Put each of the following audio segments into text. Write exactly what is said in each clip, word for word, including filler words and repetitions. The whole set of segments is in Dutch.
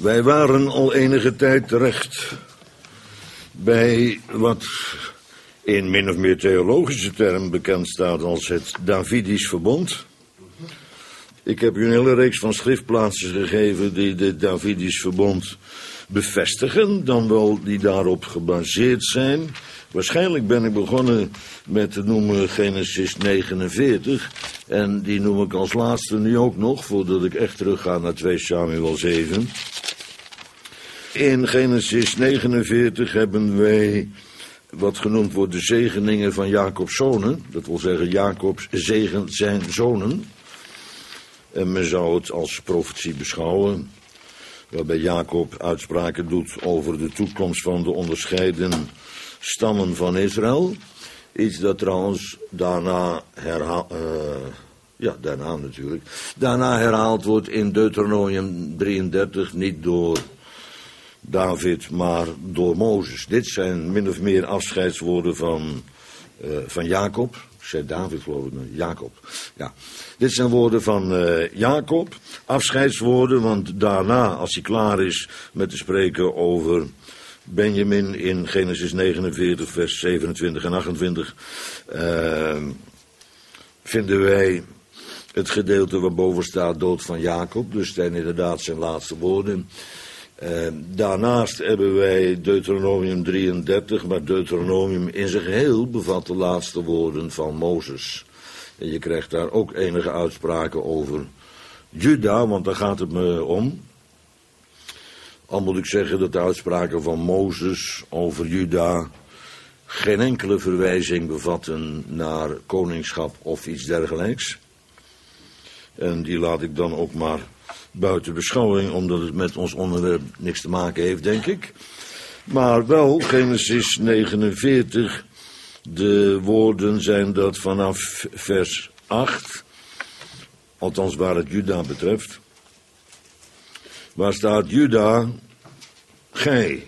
Wij waren al enige tijd terecht bij wat in min of meer theologische term bekend staat als het Davidisch verbond. Ik heb u een hele reeks van schriftplaatsen gegeven die dit Davidisch verbond bevestigen, dan wel die daarop gebaseerd zijn. Waarschijnlijk ben ik begonnen met te noemen Genesis negenenveertig. En die noem ik als laatste nu ook nog, voordat ik echt terug ga naar twee Samuel zeven. In Genesis negenenveertig hebben wij wat genoemd wordt de zegeningen van Jacobs zonen. Dat wil zeggen, Jacobs zegent zijn zonen. En men zou het als profetie beschouwen, waarbij Jacob uitspraken doet over de toekomst van de onderscheiden stammen van Israël. Iets dat trouwens daarna herhaald, uh, ja, daarna natuurlijk, daarna herhaald wordt in Deuteronomium drieëndertig, niet door David, maar door Mozes. Dit zijn min of meer afscheidswoorden van, uh, van Jacob. Ik zei David, geloof ik, Jacob. Ja. Dit zijn woorden van uh, Jacob, afscheidswoorden, want daarna, als hij klaar is met te spreken over Benjamin in Genesis negenenveertig, vers zevenentwintig en achtentwintig, uh, vinden wij het gedeelte waarboven staat dood van Jacob. Dus het zijn inderdaad zijn laatste woorden. Uh, daarnaast hebben wij Deuteronomium drieëndertig, maar Deuteronomium in zijn geheel bevat de laatste woorden van Mozes. En je krijgt daar ook enige uitspraken over Juda, want daar gaat het me om. Al moet ik zeggen dat de uitspraken van Mozes over Juda geen enkele verwijzing bevatten naar koningschap of iets dergelijks. En die laat ik dan ook maar buiten beschouwing, omdat het met ons onderwerp niks te maken heeft, denk ik. Maar wel, Genesis negenenveertig, de woorden zijn dat vanaf vers acht, althans waar het Juda betreft. Waar staat Juda, gij.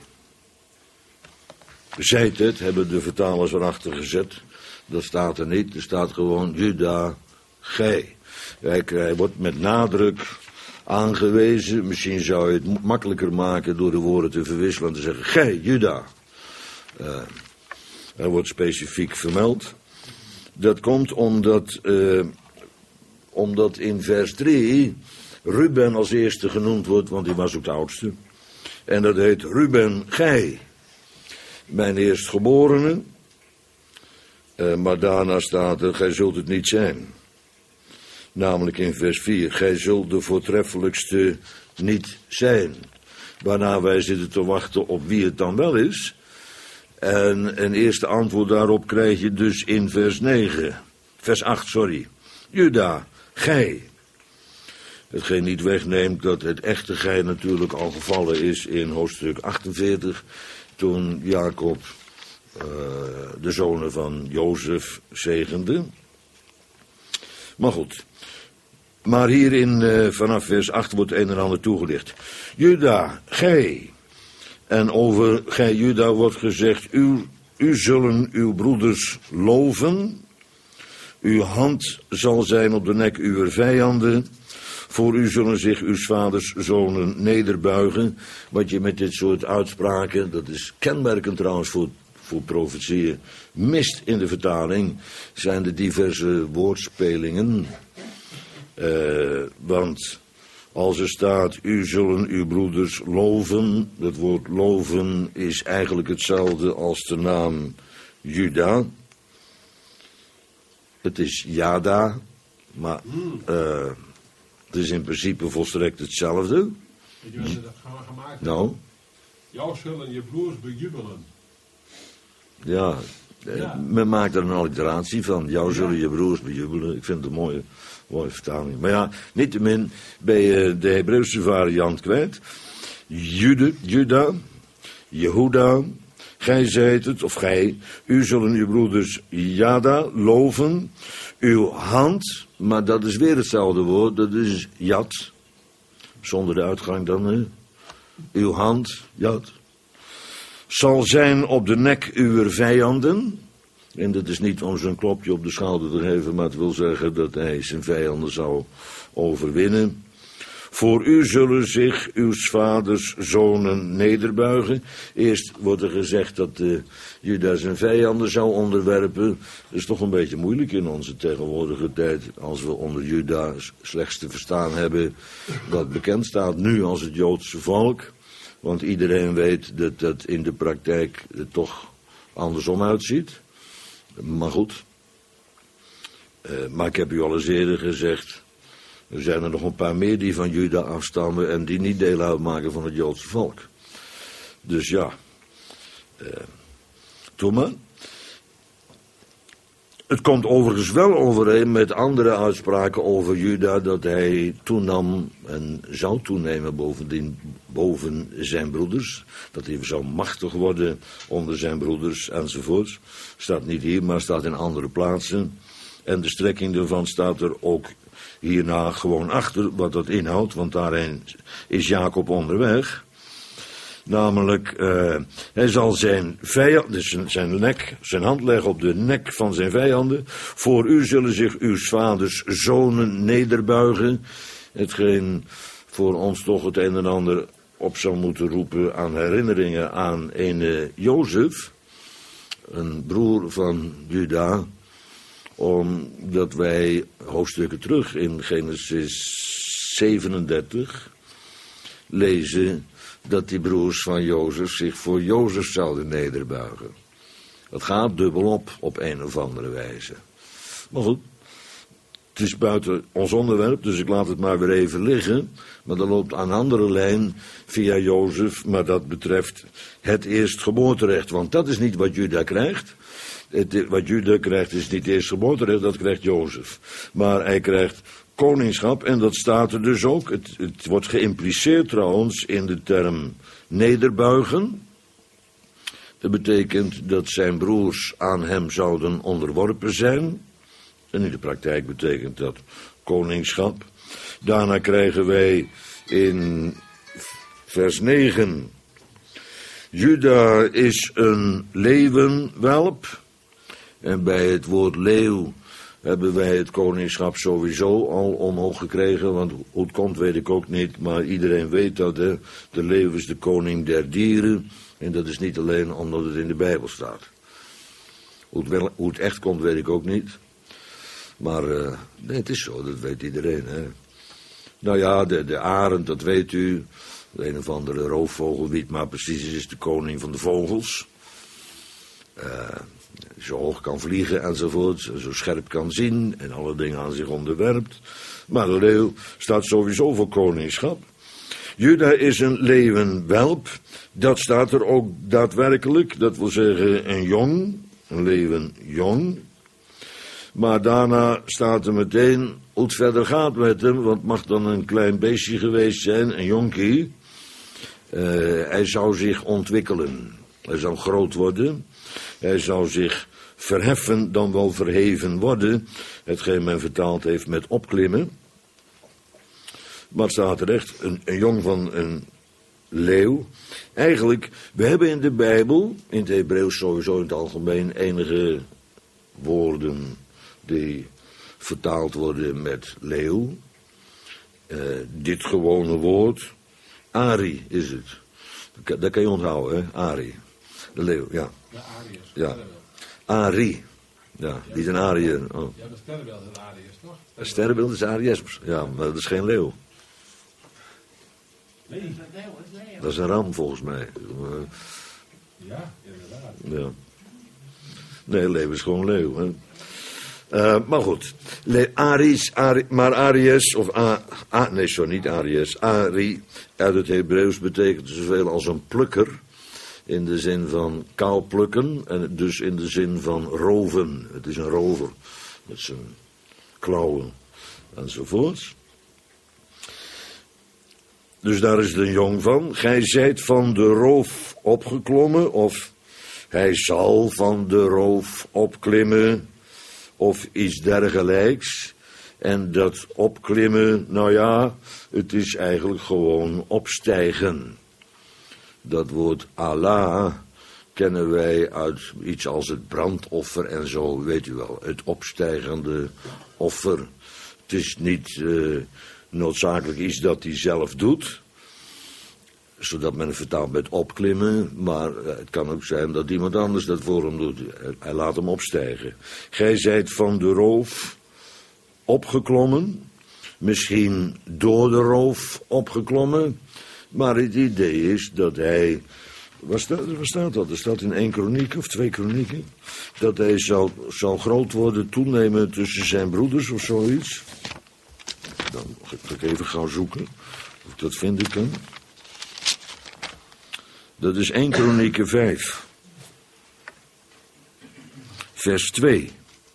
Zijt het, hebben de vertalers erachter gezet. Dat staat er niet, er staat gewoon Juda, gij. Hij wordt met nadruk aangewezen. Misschien zou je het makkelijker maken door de woorden te verwisselen en te zeggen, gij, Juda. Uh, er wordt specifiek vermeld. Dat komt omdat, uh, omdat in vers drie Ruben als eerste genoemd wordt, want die was ook de oudste. En dat heet Ruben, gij, mijn eerstgeborene. Uh, maar daarna staat er, gij zult het niet zijn. Namelijk in vers vier, gij zult de voortreffelijkste niet zijn. Waarna wij zitten te wachten op wie het dan wel is. En een eerste antwoord daarop krijg je dus in vers negen. Vers acht, sorry. Juda, gij. Hetgeen niet wegneemt dat het echte gij natuurlijk al gevallen is in hoofdstuk achtenveertig. Toen Jacob uh, de zonen van Jozef zegende. Maar goed. Maar hierin uh, vanaf vers acht wordt een en ander toegelicht. Juda, gij. En over gij Juda wordt gezegd, u, u zullen uw broeders loven. Uw hand zal zijn op de nek uwer vijanden. Voor u zullen zich uw vaders zonen nederbuigen. Wat je met dit soort uitspraken, dat is kenmerkend trouwens voor, voor profetieën, mist in de vertaling, zijn de diverse woordspelingen. Uh, want als er staat, u zullen uw broeders loven, dat woord loven is eigenlijk hetzelfde als de naam Juda. Het is Jada, maar uh, het is in principe volstrekt hetzelfde. Weet je wat ze dat gaan gemaakt hebben? Nou? Jou zullen je broers bejubelen. Ja, ja, men maakt er een alliteratie van. Jou zullen je broers bejubelen. Ik vind het een mooie, mooie vertaling. Maar ja, niettemin ben je de Hebreeuwse variant kwijt. Jude, Juda, Jehuda, gij zijt het, of gij, u zullen uw broeders Jada loven, uw hand, maar dat is weer hetzelfde woord, dat is Jad, zonder de uitgang dan, hè? Uw hand, Jad, zal zijn op de nek uwer vijanden. En dat is niet om zijn klopje op de schouder te geven, maar het wil zeggen dat hij zijn vijanden zou overwinnen. Voor u zullen zich uw vaders zonen nederbuigen. Eerst wordt er gezegd dat uh, Juda zijn vijanden zou onderwerpen. Dat is toch een beetje moeilijk in onze tegenwoordige tijd, als we onder Juda slechts te verstaan hebben wat bekend staat nu als het Joodse volk. Want iedereen weet dat dat in de praktijk er toch andersom uitziet. Maar goed. Uh, maar ik heb u al eens eerder gezegd, er zijn er nog een paar meer die van Juda afstammen en die niet deel uitmaken van het Joodse volk. Dus ja, uh, doe maar. Het komt overigens wel overeen met andere uitspraken over Juda dat hij toenam en zou toenemen bovendien boven zijn broeders. Dat hij zou machtig worden onder zijn broeders enzovoort. Staat niet hier, maar staat in andere plaatsen. En de strekking daarvan staat er ook hierna gewoon achter wat dat inhoudt, want daarheen is Jacob onderweg. Namelijk, uh, hij zal zijn vijand, dus zijn, zijn nek, zijn hand leggen op de nek van zijn vijanden. Voor u zullen zich uw vaders zonen nederbuigen. Hetgeen voor ons toch het een en ander op zou moeten roepen aan herinneringen aan een Jozef, een broer van Juda, omdat wij hoofdstukken terug in Genesis zevenendertig lezen dat die broers van Jozef zich voor Jozef zouden nederbuigen. Dat gaat dubbelop op een of andere wijze. Maar goed, het is buiten ons onderwerp, dus ik laat het maar weer even liggen. Maar er loopt een andere lijn via Jozef, maar dat betreft het eerstgeboorterecht. Want dat is niet wat Juda krijgt. Het, wat Juda krijgt is niet eerstgeboorterecht, dat krijgt Jozef. Maar hij krijgt koningschap en dat staat er dus ook. Het, het wordt geïmpliceerd trouwens in de term nederbuigen. Dat betekent dat zijn broers aan hem zouden onderworpen zijn. En in de praktijk betekent dat koningschap. Daarna krijgen wij in vers negen. Juda is een leeuwenwelp. En bij het woord leeuw hebben wij het koningschap sowieso al omhoog gekregen. Want hoe het komt weet ik ook niet. Maar iedereen weet dat, hè. De leeuw is de koning der dieren. En dat is niet alleen omdat het in de Bijbel staat. Hoe het, wel, hoe het echt komt weet ik ook niet. Maar uh, nee, het is zo, dat weet iedereen, hè. Nou ja, de, de arend, dat weet u. De een of andere roofvogel, wie het maar precies is, is de koning van de vogels. Uh, zo hoog kan vliegen enzovoort, zo scherp kan zien en alle dingen aan zich onderwerpt. Maar de leeuw staat sowieso voor koningschap. Juda is een leeuwenwelp, dat staat er ook daadwerkelijk, dat wil zeggen een jong, een leeuwenjong. Maar daarna staat er meteen hoe het verder gaat met hem, want het mag dan een klein beestje geweest zijn, een jonkie. Uh, hij zou zich ontwikkelen, hij zou groot worden, hij zou zich verheffen, dan wel verheven worden, hetgeen men vertaald heeft met opklimmen. Maar het staat er echt, een, een jong van een leeuw. Eigenlijk, we hebben in de Bijbel, in het Hebreeuws sowieso in het algemeen, enige woorden die vertaald worden met leeuw. Uh, dit gewone woord, Ari is het. Dat, dat kan je onthouden, hè, Ari. De leeuw, ja. Ja, Ariërs. Ja. Ari. Ja, niet een Ariër. Oh. Ja, de sterrenbeeld is een Ariërs, toch? Een sterrenbeeld is Ariërs. Ja, maar dat is geen leeuw. Nee. Dat is een ram volgens mij. Ja, inderdaad. Ja. Nee, leeuw is gewoon leeuw, hè. Uh, maar goed, Le Aris, Ari, maar Aries, of A, A, nee, sorry, niet Aries, Ari, uit het Hebreeuws betekent zoveel als een plukker, in de zin van kaal plukken, en dus in de zin van roven. Het is een rover, met zijn klauwen, enzovoort. Dus daar is het een jong van. Gij zijt van de roof opgeklommen, of hij zal van de roof opklimmen, of iets dergelijks. En dat opklimmen, nou ja, het is eigenlijk gewoon opstijgen. Dat woord Allah kennen wij uit iets als het brandoffer en zo, weet u wel. Het opstijgende offer. Het is niet uh, noodzakelijk iets dat hij zelf doet, zodat men het vertaalt met opklimmen, maar het kan ook zijn dat iemand anders dat voor hem doet. Hij laat hem opstijgen. Gij zijt van de roof opgeklommen, misschien door de roof opgeklommen, maar het idee is dat hij, waar staat, waar staat dat? Er staat in één kroniek of twee kronieken, dat hij zal, zal groot worden, toenemen tussen zijn broeders of zoiets. Dan ga ik even gaan zoeken of ik dat vinden kan. Dat is één Kronieken vijf. Vers twee.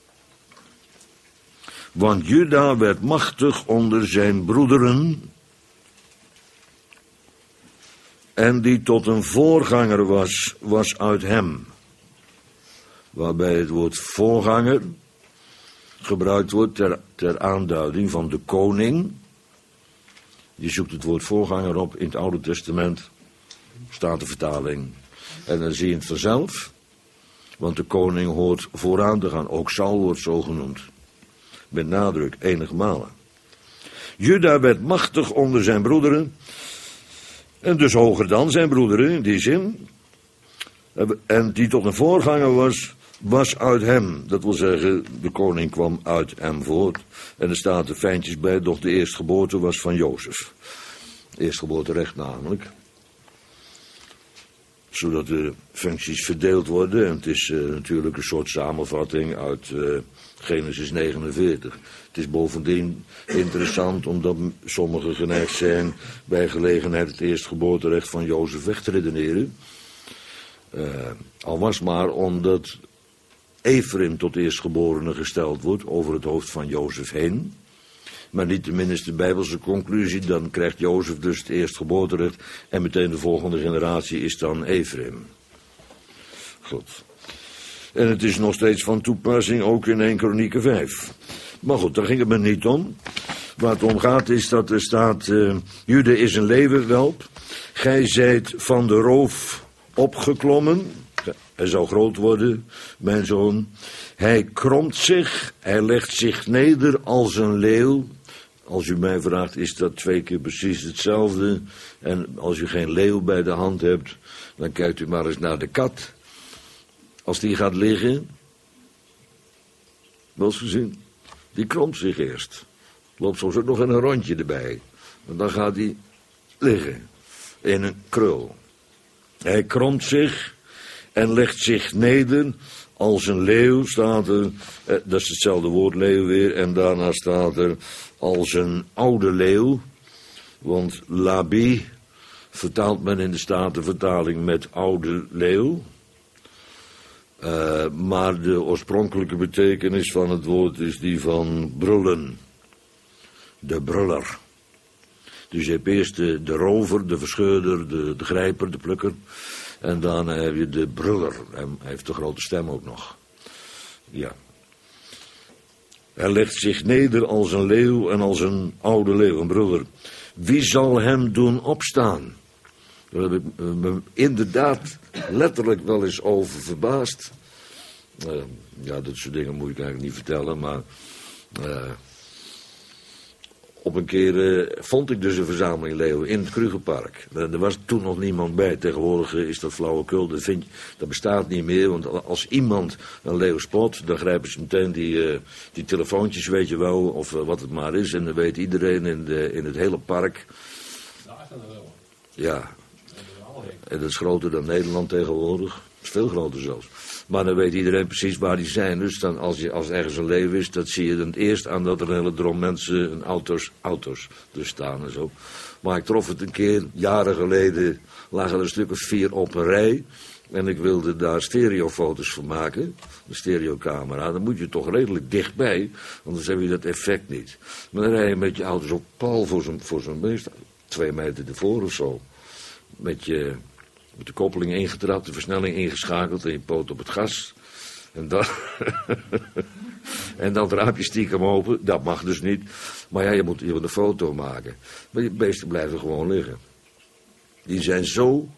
Want Juda werd machtig onder zijn broederen, en die tot een voorganger was, was uit hem. Waarbij het woord voorganger gebruikt wordt ter, ter aanduiding van de koning. Je zoekt het woord voorganger op in het Oude Testament, Statenvertaling. En dan zie je het vanzelf, want de koning hoort vooraan te gaan. Ook Saul wordt zo genoemd. Met nadruk, enige malen. Juda werd machtig onder zijn broederen, en dus hoger dan zijn broederen, in die zin. En die tot een voorganger was, was uit hem. Dat wil zeggen, de koning kwam uit hem voort. En er staat er fijntjes bij, doch de eerstgeboorte was van Jozef. Eerstgeboorterecht namelijk. Zodat de functies verdeeld worden. En het is uh, natuurlijk een soort samenvatting uit uh, Genesis negenenveertig. Het is bovendien interessant omdat sommigen geneigd zijn bij gelegenheid het eerstgeboorterecht van Jozef weg te redeneren. Uh, al was maar omdat Efraim tot eerstgeborene gesteld wordt over het hoofd van Jozef heen. Maar niettemin is de Bijbelse conclusie, dan krijgt Jozef dus het eerstgeboorterecht en meteen de volgende generatie is dan Efraim. Goed. En het is nog steeds van toepassing ook in één Kronieken vijf. Maar goed, daar ging het me niet om. Waar het om gaat is dat er staat, uh, Jude is een leeuwenwelp. Gij zijt van de roof opgeklommen. Hij zal groot worden, mijn zoon. Hij kromt zich, hij legt zich neder als een leeuw. Als u mij vraagt, is dat twee keer precies hetzelfde. En als u geen leeuw bij de hand hebt, dan kijkt u maar eens naar de kat. Als die gaat liggen, wel eens gezien, die kromt zich eerst. Loopt soms ook nog een rondje erbij. En dan gaat hij liggen, in een krul. Hij kromt zich en legt zich neder als een leeuw, staat er, eh, dat is hetzelfde woord leeuw weer, en daarna staat er als een oude leeuw, want labi vertaalt men in de Statenvertaling met oude leeuw, uh, maar de oorspronkelijke betekenis van het woord is die van brullen, de bruller. Dus je hebt eerst de, de rover, de verscheurder, de, de grijper, de plukker. En dan heb je de bruller. Hij heeft de grote stem ook nog. Ja. Hij legt zich neder als een leeuw en als een oude leeuw, een bruller. Wie zal hem doen opstaan? Daar heb ik me inderdaad letterlijk wel eens over verbaasd. Uh, ja, dat soort dingen moet ik eigenlijk niet vertellen, maar... Uh, Op een keer uh, vond ik dus een verzameling leeuwen in het Krugerpark. Uh, er was toen nog niemand bij. Tegenwoordig uh, is dat flauwekul. Dat, vind je, dat bestaat niet meer. Want als iemand een leeuw spot, dan grijpen ze meteen die, uh, die telefoontjes, weet je wel. Of uh, wat het maar is. En dan weet iedereen in, de, in het hele park. Daar staan de leeuwen. Ja. En dat is groter dan Nederland tegenwoordig. Dat is veel groter zelfs. Maar dan weet iedereen precies waar die zijn. Dus dan als, je, als ergens een leeuw is, dat zie je dan eerst aan dat er een hele drom mensen en auto's, auto's dus staan en zo. Maar ik trof het een keer, jaren geleden, lagen er een stuk of vier op een rij. En ik wilde daar stereofoto's van maken, een stereocamera. Dan moet je toch redelijk dichtbij, anders heb je dat effect niet. Maar dan rij je met je auto's op pal voor zo'n, voor zo'n beest, twee meter ervoor of zo. Met je... Met de koppeling ingetrapt, de versnelling ingeschakeld en je poot op het gas. En dan, en dan het raampje stiekem open. Dat mag dus niet. Maar ja, je moet, je moet een foto maken. Maar die beesten blijven gewoon liggen. Die zijn zo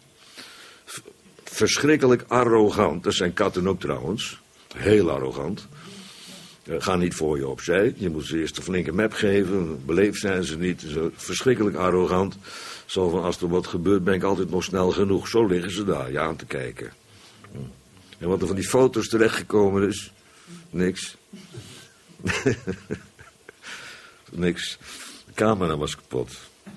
verschrikkelijk arrogant. Dat zijn katten ook trouwens. Heel arrogant. Uh, ga niet voor je opzij. Je moet ze eerst een flinke map geven. Beleefd zijn ze niet. Zo verschrikkelijk arrogant. Zo van, als er wat gebeurt, ben ik altijd nog snel genoeg. Zo liggen ze daar, je aan te kijken. Hm. En wat er van die foto's terechtgekomen is... Niks. Niks. De camera was kapot.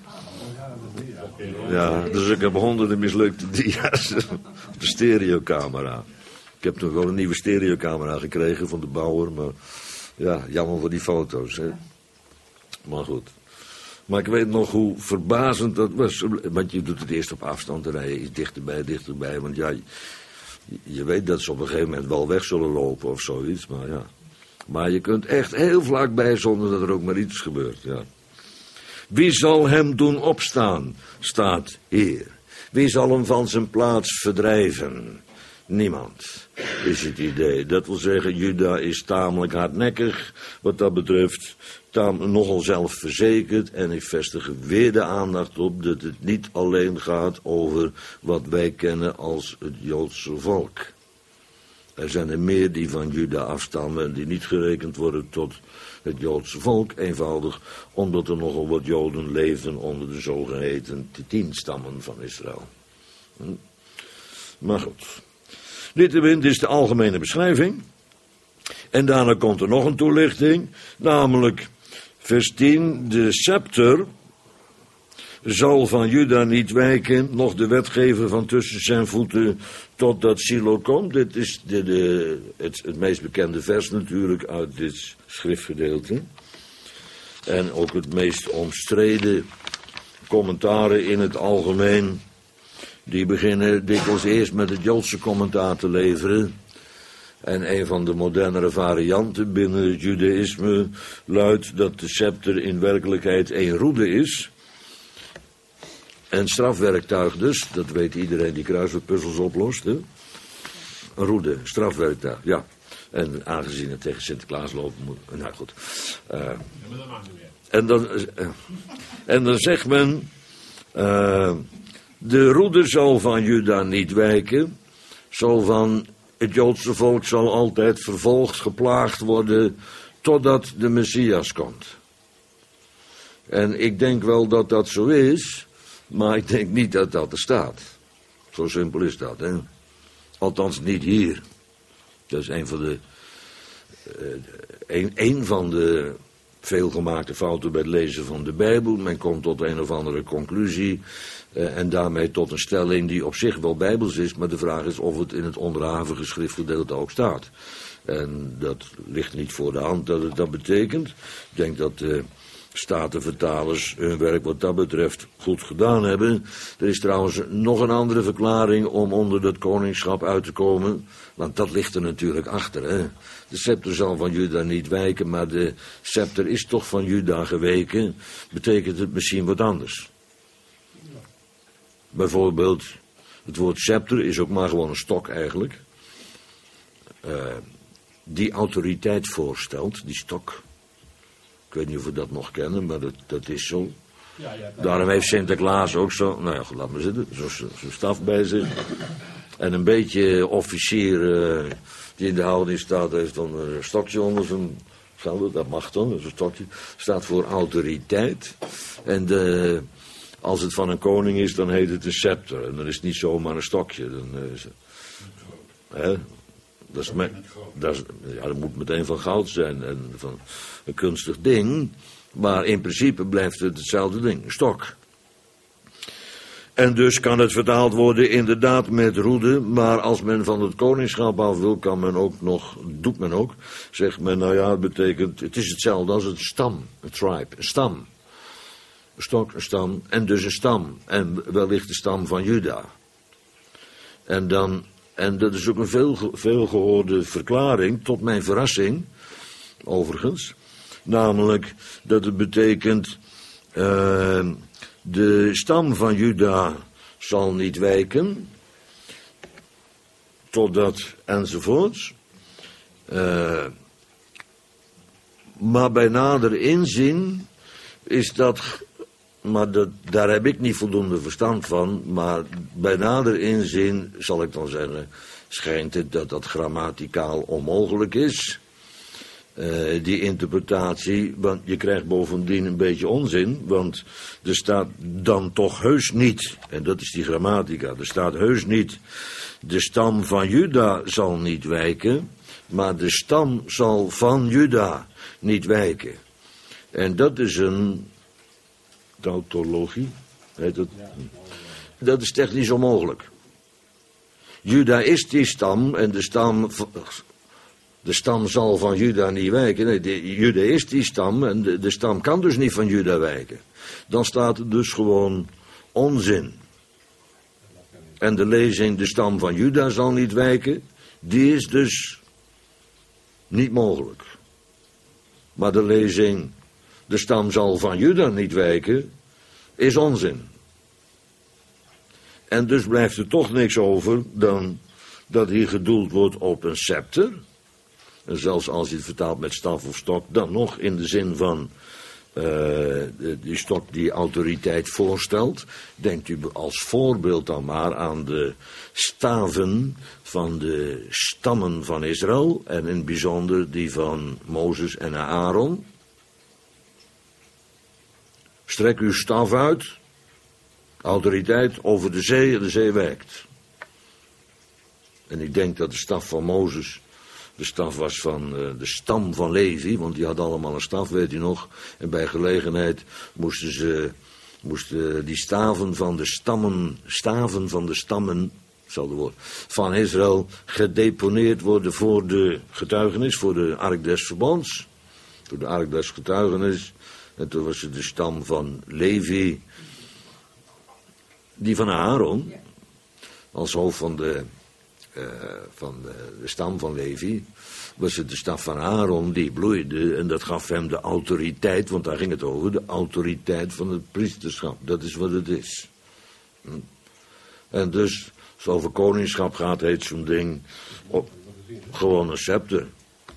Ja, dus ik heb honderden mislukte dia's. De stereocamera. Ik heb nog wel een nieuwe stereocamera gekregen van de bouwer, maar ja, jammer voor die foto's, hè. Maar goed. Maar ik weet nog hoe verbazend dat was. Want je doet het eerst op afstand, dan rij je iets dichterbij, dichterbij. Want ja, je, je weet dat ze op een gegeven moment wel weg zullen lopen of zoiets, maar ja. Maar je kunt echt heel vlakbij zonder dat er ook maar iets gebeurt, ja. Wie zal hem doen opstaan, staat hier. Wie zal hem van zijn plaats verdrijven? Niemand, is het idee. Dat wil zeggen, Juda is tamelijk hardnekkig wat dat betreft. Tam, nogal zelfverzekerd. En ik vestig weer de aandacht op dat het niet alleen gaat over wat wij kennen als het Joodse volk. Er zijn er meer die van Juda afstammen en die niet gerekend worden tot het Joodse volk. Eenvoudig omdat er nogal wat Joden leven onder de zogeheten tien stammen van Israël. Hm? Maar goed. Niettemin, dit is de algemene beschrijving. En daarna komt er nog een toelichting. Namelijk, vers tien, de scepter zal van Juda niet wijken, nog de wetgever van tussen zijn voeten, totdat Silo komt. Dit is de, de, het, het meest bekende vers natuurlijk uit dit schriftgedeelte. En ook het meest omstreden commentaren in het algemeen. Die beginnen dikwijls eerst met het Joodse commentaar te leveren. En een van de modernere varianten binnen het judaïsme luidt dat de scepter in werkelijkheid één roede is. En strafwerktuig dus, dat weet iedereen die kruiswoordpuzzels oplost. Hè? Een roede, strafwerktuig, ja. En aangezien het tegen Sinterklaas lopen moet. Nou goed. Uh, ja, maar dat mag niet meer. En dan, uh, en dan zegt men. Uh, de roede zal van Juda niet wijken. Zal van het Joodse volk zal altijd vervolgd, geplaagd worden. Totdat de Messias komt. En ik denk wel dat dat zo is. Maar ik denk niet dat dat er staat. Zo simpel is dat, hè. Althans niet hier. Dat is een van de... Uh, een, een van de veelgemaakte fouten bij het lezen van de Bijbel. Men komt tot een of andere conclusie. Uh, en daarmee tot een stelling die op zich wel bijbels is. Maar de vraag is of het in het onderhavige schriftgedeelte ook staat. En dat ligt niet voor de hand dat het dat betekent. Ik denk dat... Uh, Statenvertalers hun werk wat dat betreft goed gedaan hebben. Er is trouwens nog een andere verklaring om onder dat koningschap uit te komen. Want dat ligt er natuurlijk achter. Hè? De scepter zal van Juda niet wijken, maar de scepter is toch van Juda geweken. Betekent het misschien wat anders. Bijvoorbeeld, het woord scepter is ook maar gewoon een stok eigenlijk. Uh, die autoriteit voorstelt, die stok. Ik weet niet of we dat nog kennen, maar dat, dat is zo. Ja, ja, daarom heeft Sinterklaas ook zo... Nou ja, goed, laat maar zitten. Zo'n zo, zo staf bij zich. En een beetje officier uh, die in de houding staat... heeft dan een stokje onder zijn... Dat mag dan, een stokje. Staat voor autoriteit. En de, als het van een koning is, dan heet het een scepter. En dan is het niet zomaar een stokje. Dan is het, hè? Dat, is me, dat, is, ja, dat moet meteen van goud zijn en van een kunstig ding. Maar in principe blijft het hetzelfde ding, een stok. En dus kan het vertaald worden inderdaad met roede. Maar als men van het koningschap af wil, kan men ook nog, doet men ook. Zegt men, nou ja, het betekent, het is hetzelfde als een stam, een tribe, een stam. Een stok, een stam en dus een stam. En wellicht de stam van Juda. En dan... En dat is ook een veel, veel gehoorde verklaring, tot mijn verrassing, overigens. Namelijk dat het betekent, uh, de stam van Juda zal niet wijken, totdat enzovoorts. Uh, maar bij nader inzien is dat... Maar dat, daar heb ik niet voldoende verstand van. Maar bij nader inzien, zal ik dan zeggen, schijnt het dat dat grammaticaal onmogelijk is. uh, die interpretatie, want je krijgt bovendien een beetje onzin, want er staat dan toch heus niet, en dat is die grammatica, er staat heus niet, de stam van Juda zal niet wijken, maar de stam zal van Juda niet wijken. En dat is een tautologie, heet het? Dat is technisch onmogelijk. Juda is die stam en de stam, de stam zal van Juda niet wijken. Nee, de, Juda is die stam en de, de stam kan dus niet van Juda wijken. Dan staat er dus gewoon onzin. En de lezing, de stam van Juda zal niet wijken, die is dus niet mogelijk. Maar de lezing, de stam zal van Juda niet wijken, is onzin. En dus blijft er toch niks over dan dat hier gedoeld wordt op een scepter. En zelfs als je het vertaalt met staf of stok, dan nog in de zin van uh, die stok die autoriteit voorstelt. Denkt u als voorbeeld dan maar aan de staven van de stammen van Israël. En in het bijzonder die van Mozes en Aaron. Strek uw staf uit. Autoriteit over de zee en de zee werkt. En ik denk dat de staf van Mozes de staf was van uh, de stam van Levi, want die had allemaal een staf, weet u nog. En bij gelegenheid moesten ze, moesten die staven van de stammen, staven van de stammen, hetzelfde woord, van Israël gedeponeerd worden voor de getuigenis, voor de ark des verbonds. Voor de ark des getuigenis. En toen was het de stam van Levi, die van Aaron, als hoofd van de, uh, van de, de stam van Levi, was het de staf van Aaron die bloeide en dat gaf hem de autoriteit, want daar ging het over, de autoriteit van het priesterschap. Dat is wat het is. Hm. En dus, als het over koningschap gaat, heet zo'n ding op, gewoon een scepter.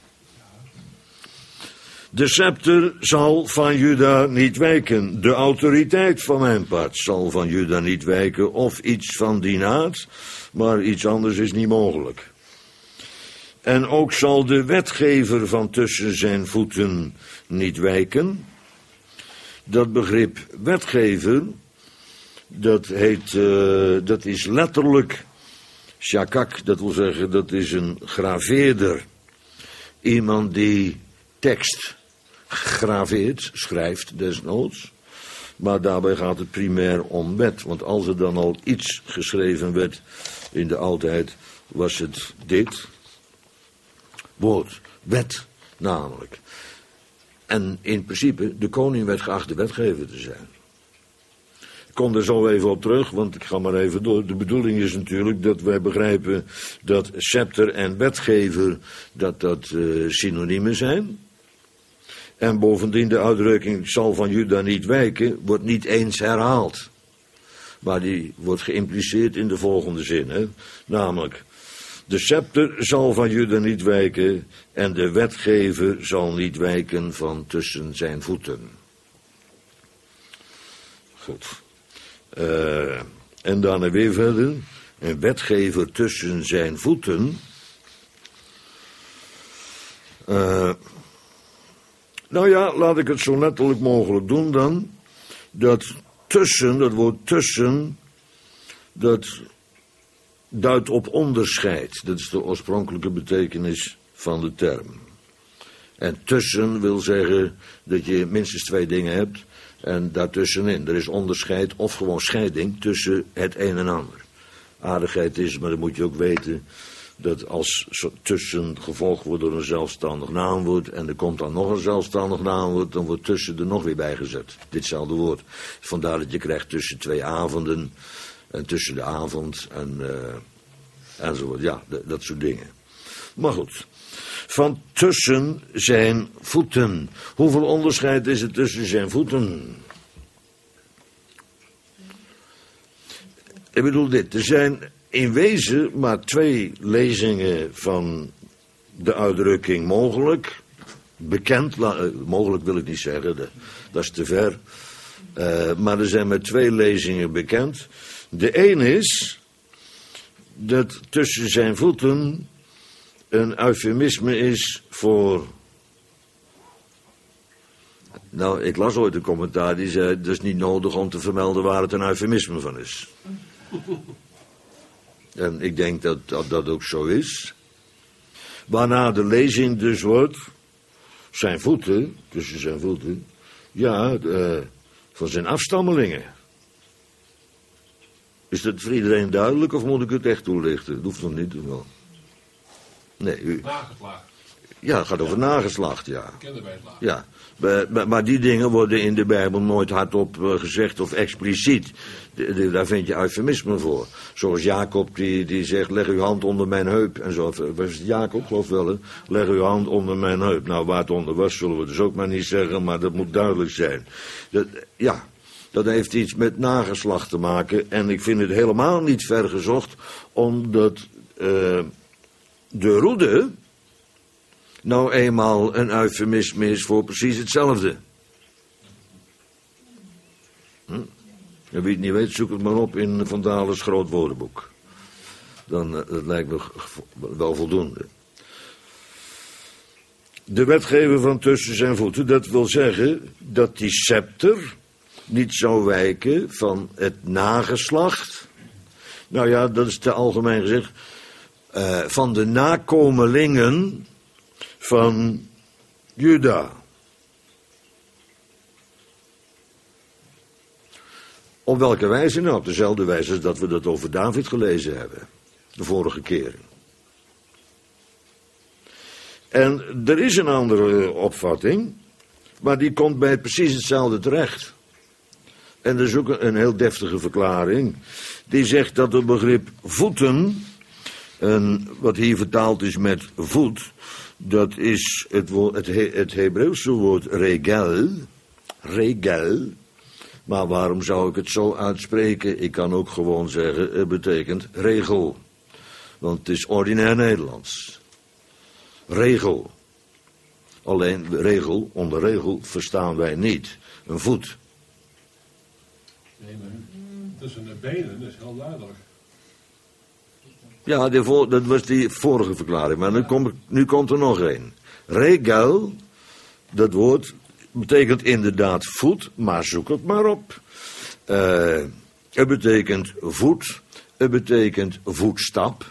De scepter zal van Juda niet wijken. De autoriteit van mijn part zal van Juda niet wijken. Of iets van die naad. Maar iets anders is niet mogelijk. En ook zal de wetgever van tussen zijn voeten niet wijken. Dat begrip wetgever, dat heet, uh, dat is letterlijk shakak. Dat wil zeggen, dat is een graveerder. Iemand die tekst graveert, schrijft desnoods. Maar daarbij gaat het primair om wet. Want als er dan al iets geschreven werd in de oudheid, was het dit woord. Wet namelijk. En in principe, de koning werd geacht de wetgever te zijn. Ik kom er zo even op terug, want ik ga maar even door. De bedoeling is natuurlijk dat wij begrijpen dat scepter en wetgever, dat dat uh, synoniemen zijn. En bovendien de uitdrukking zal van Juda niet wijken, wordt niet eens herhaald. Maar die wordt geïmpliceerd in de volgende zin. Hè? Namelijk, de scepter zal van Juda niet wijken en de wetgever zal niet wijken van tussen zijn voeten. Goed. Uh, en daarna weer verder. Een wetgever tussen zijn voeten. Uh, nou ja, laat ik het zo letterlijk mogelijk doen dan. Dat tussen, dat woord tussen, dat duidt op onderscheid. Dat is de oorspronkelijke betekenis van de term. En tussen wil zeggen dat je minstens twee dingen hebt. En daartussenin, er is onderscheid of gewoon scheiding tussen het een en ander. Aardigheid is, maar dat moet je ook weten, dat als tussen gevolgd wordt door een zelfstandig naamwoord en er komt dan nog een zelfstandig naamwoord, dan wordt tussen er nog weer bijgezet. Ditzelfde woord. Vandaar dat je krijgt tussen twee avonden en tussen de avond en uh, enzovoort. Ja, d- dat soort dingen. Maar goed. Van tussen zijn voeten. Hoeveel onderscheid is er tussen zijn voeten? Ik bedoel dit, er zijn in wezen maar twee lezingen van de uitdrukking mogelijk. Bekend, la, mogelijk wil ik niet zeggen, de, dat is te ver. Uh, maar er zijn maar twee lezingen bekend. De een is dat tussen zijn voeten een eufemisme is voor Nou, ik las ooit een commentaar die zei... het is niet nodig om te vermelden waar het een eufemisme van is. En ik denk dat, dat dat ook zo is. Waarna de lezing dus wordt... zijn voeten, tussen zijn voeten... ja, uh, van zijn afstammelingen. Is dat voor iedereen duidelijk of moet ik het echt toelichten? Dat hoeft nog niet. Wel. Nee, u... Nageslacht. Ja, het gaat over nageslacht, ja. Kinderbijslag. Ja, maar, maar die dingen worden in de Bijbel nooit hardop gezegd of expliciet. De, de, daar vind je eufemismen voor. Zoals Jacob die, die zegt, leg uw hand onder mijn heup. En zo, was het Jacob, geloof wel, hè? Leg uw hand onder mijn heup. Nou, waar het onder was, zullen we dus ook maar niet zeggen, maar dat moet duidelijk zijn. Dat, ja, dat heeft iets met nageslacht te maken. En ik vind het helemaal niet vergezocht, omdat uh, de roede... nou eenmaal een eufemisme is voor precies hetzelfde. Hm? En wie het niet weet, zoek het maar op in Van Dale's groot woordenboek. Dan uh, dat lijkt me wel voldoende. De wetgever van tussen zijn voeten, dat wil zeggen dat die scepter niet zou wijken van het nageslacht. Nou ja, dat is te algemeen gezegd. Uh, van de nakomelingen van Juda. Op welke wijze? Nou, op dezelfde wijze als dat we dat over David gelezen hebben. De vorige keer. En er is een andere opvatting, maar die komt bij precies hetzelfde terecht. En er is ook een heel deftige verklaring. Die zegt dat het begrip voeten, en wat hier vertaald is met voet, dat is het, woord, het, He, het Hebreeuwse woord regel. Regel. Maar waarom zou ik het zo uitspreken? Ik kan ook gewoon zeggen, het betekent regel. Want het is ordinair Nederlands. Regel. Alleen regel, onder regel verstaan wij niet. Een voet. Nee, maar tussen de benen is heel duidelijk. Ja, die voor, dat was die vorige verklaring, maar nu, kom, nu komt er nog één. Regel, dat woord betekent inderdaad voet, maar zoek het maar op. Uh, het betekent voet, het betekent voetstap.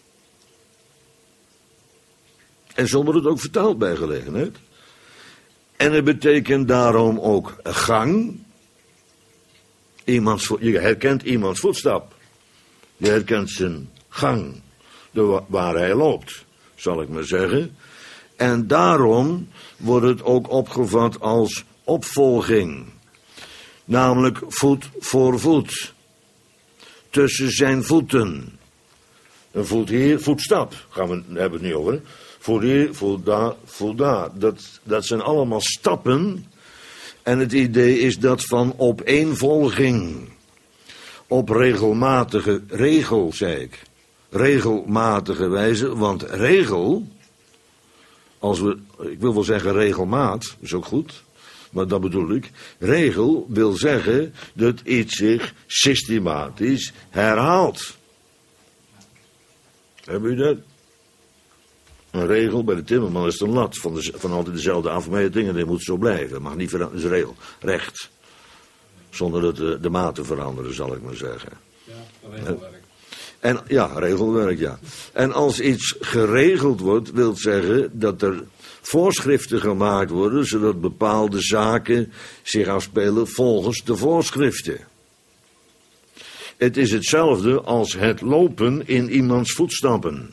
En zo wordt het ook vertaald bij gelegenheid. En het betekent daarom ook gang. Iemands, je herkent iemands voetstap. Je herkent zijn gang, de, waar hij loopt, zal ik maar zeggen. En daarom wordt het ook opgevat als opvolging. Namelijk voet voor voet. Tussen zijn voeten. Een voet hier, voetstap, gaan we, hebben we het nu over. Voet hier, voet daar, voet daar. Dat, dat zijn allemaal stappen. En het idee is dat van opeenvolging. Op regelmatige, regel zei ik. Regelmatige wijze, want regel, als we, ik wil wel zeggen regelmaat, is ook goed, maar dat bedoel ik. Regel wil zeggen dat iets zich systematisch herhaalt. Hebben u dat? Een regel bij de timmerman is een lat van, de, van altijd dezelfde afmetingen, die moet zo blijven. Mag niet veranderen, is regel, recht. Zonder dat de, de maten veranderen, zal ik maar zeggen. Ja, regelwerk. En, ja, regelwerk, ja. En als iets geregeld wordt, wil zeggen dat er voorschriften gemaakt worden, zodat bepaalde zaken zich afspelen volgens de voorschriften. Het is hetzelfde als het lopen in iemands voetstappen.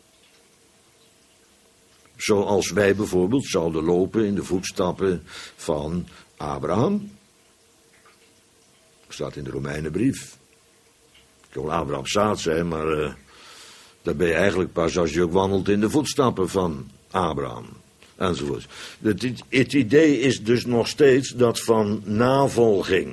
Zoals wij bijvoorbeeld zouden lopen in de voetstappen van Abraham. Dat staat in de Romeinenbrief. Ik wil Abraham zaad zijn, maar uh, dat ben je eigenlijk pas als je ook wandelt in de voetstappen van Abraham. Enzovoort. Het, het idee is dus nog steeds dat van navolging.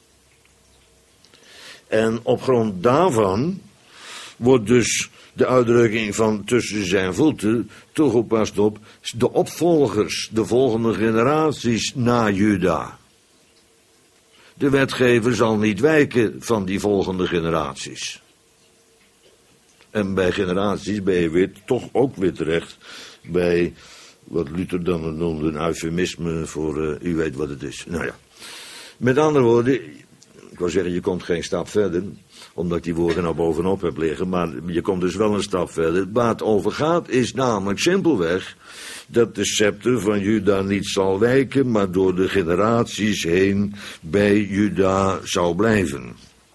En op grond daarvan wordt dus de uitdrukking van tussen zijn voeten toegepast op de opvolgers, de volgende generaties na Juda. De wetgever zal niet wijken van die volgende generaties. En bij generaties ben je weer, toch ook weer terecht bij Wat Luther dan noemde een eufemisme voor, uh, u weet wat het is. Nou ja, met andere woorden, ik wil zeggen, je komt geen stap verder, omdat ik die woorden nou bovenop heb liggen, maar je komt dus wel een stap verder. Waar het over gaat is namelijk simpelweg dat de scepter van Juda niet zal wijken, maar door de generaties heen bij Juda zou blijven.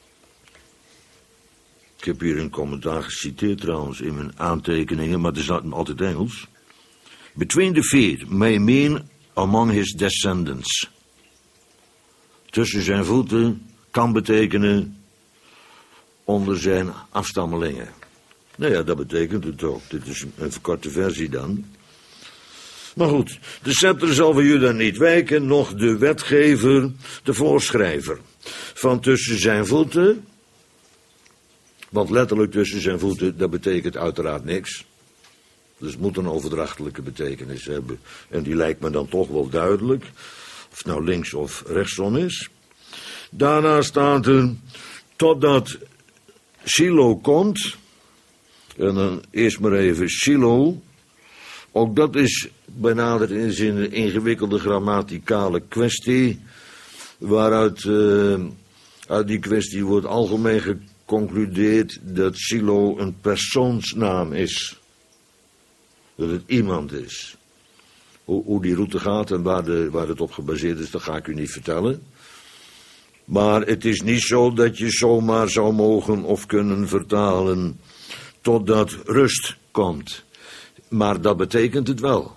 Ik heb hier een commentaar geciteerd trouwens in mijn aantekeningen, maar het is altijd Engels. Between the feet may mean among his descendants. Tussen zijn voeten kan betekenen onder zijn afstammelingen. Nou ja, dat betekent het ook. Dit is een verkorte versie dan. Maar goed, de scepter zal van Juda niet wijken, noch de wetgever, de voorschrijver. Van tussen zijn voeten, want letterlijk tussen zijn voeten, dat betekent uiteraard niks. Dus het moet een overdrachtelijke betekenis hebben. En die lijkt me dan toch wel duidelijk. Of het nou links of rechtsom is. Daarna staat er, totdat Shiloh komt. En dan eerst maar even Shiloh. Ook dat is benaderd in een ingewikkelde grammaticale kwestie. Waaruit uh, uit die kwestie wordt algemeen geconcludeerd dat Shiloh een persoonsnaam is. Dat het iemand is. Hoe, hoe die route gaat en waar, de, waar het op gebaseerd is, dat ga ik u niet vertellen. Maar het is niet zo dat je zomaar zou mogen of kunnen vertalen totdat rust komt. Maar dat betekent het wel.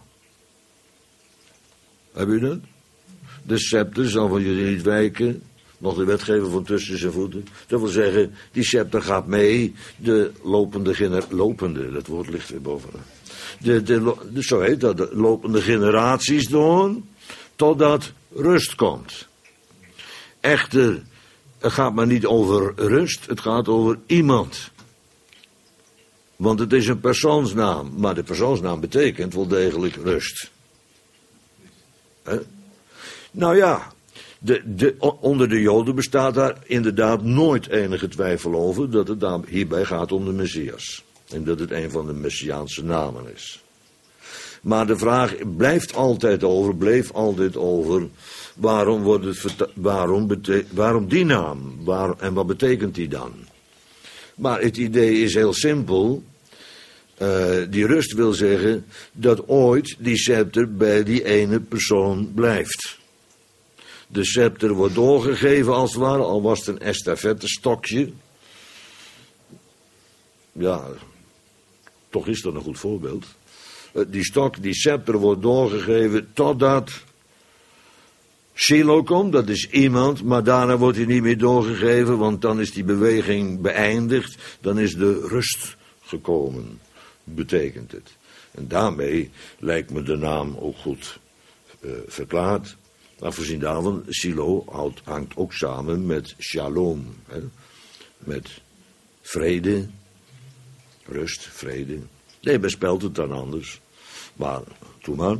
Heb u dat? De scepter zal van jullie niet wijken, nog de wetgever van tussen zijn voeten. Dat wil zeggen, die scepter gaat mee, de lopende gener... Lopende, dat woord ligt weer bovenaan. De, de, de, zo heet dat, de lopende generaties door, totdat rust komt. Echter, het gaat maar niet over rust, het gaat over iemand. Want het is een persoonsnaam, maar de persoonsnaam betekent wel degelijk rust. He? Nou ja, de, de, onder de Joden bestaat daar inderdaad nooit enige twijfel over dat het daar hierbij gaat om de Messias. En dat het een van de Messiaanse namen is. Maar de vraag blijft altijd over, bleef altijd over, waarom, wordt het verta- waarom, bete- waarom die naam? Waar, en wat betekent die dan? Maar het idee is heel simpel. Uh, die rust wil zeggen dat ooit die scepter bij die ene persoon blijft. De scepter wordt doorgegeven als het ware, al was het een estafettestokje. Ja, toch is dat een goed voorbeeld. Uh, die stok, die scepter wordt doorgegeven totdat Shiloh komt, dat is iemand, maar daarna wordt hij niet meer doorgegeven, want dan is die beweging beëindigd, dan is de rust gekomen, betekent het. En daarmee lijkt me de naam ook goed uh, verklaard. Afgezien daarvan, Shiloh houdt, hangt ook samen met shalom, hè? Met vrede, rust, vrede. Nee, men spelt het dan anders, maar doe maar.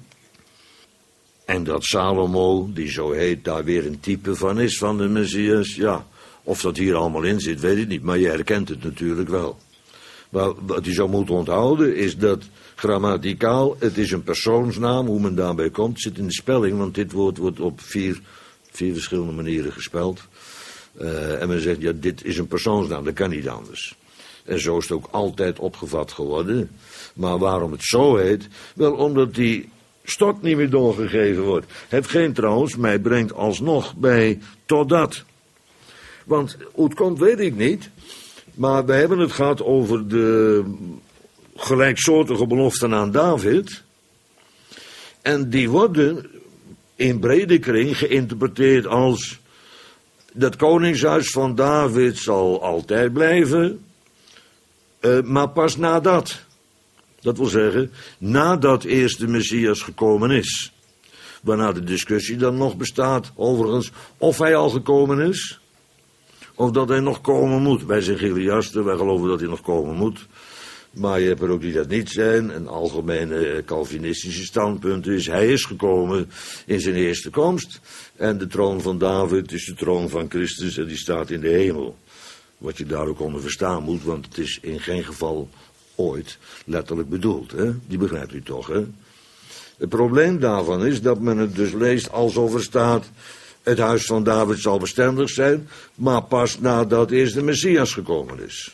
En dat Salomo, die zo heet, daar weer een type van is, van de Messias. Ja, of dat hier allemaal in zit, weet ik niet, maar je herkent het natuurlijk wel. Maar wat je zo moet onthouden is dat grammaticaal, het is een persoonsnaam, hoe men daarbij komt, zit in de spelling, want dit woord wordt op vier, vier verschillende manieren gespeld. Uh, en men zegt, ja, dit is een persoonsnaam, dat kan niet anders. En zo is het ook altijd opgevat geworden. Maar waarom het zo heet? Wel, omdat die stok niet meer doorgegeven wordt. Hetgeen trouwens mij brengt alsnog bij totdat. Want hoe het komt weet ik niet. Maar we hebben het gehad over de gelijksoortige beloften aan David. En die worden in brede kring geïnterpreteerd als dat koningshuis van David zal altijd blijven. Uh, maar pas nadat. Dat wil zeggen, nadat eerst de Messias gekomen is. Waarna de discussie dan nog bestaat, overigens, of hij al gekomen is, of dat hij nog komen moet. Wij zijn Giliasten, wij geloven dat hij nog komen moet. Maar je hebt er ook die dat niet zijn. Een algemene Calvinistische standpunt is, hij is gekomen in zijn eerste komst. En de troon van David is de troon van Christus en die staat in de hemel. Wat je daar ook onder verstaan moet, want het is in geen geval ooit letterlijk bedoeld, hè? Die begrijpt u toch, hè? Het probleem daarvan is dat men het dus leest alsof er staat: het huis van David zal bestendig zijn, maar pas nadat eerst de Messias gekomen is.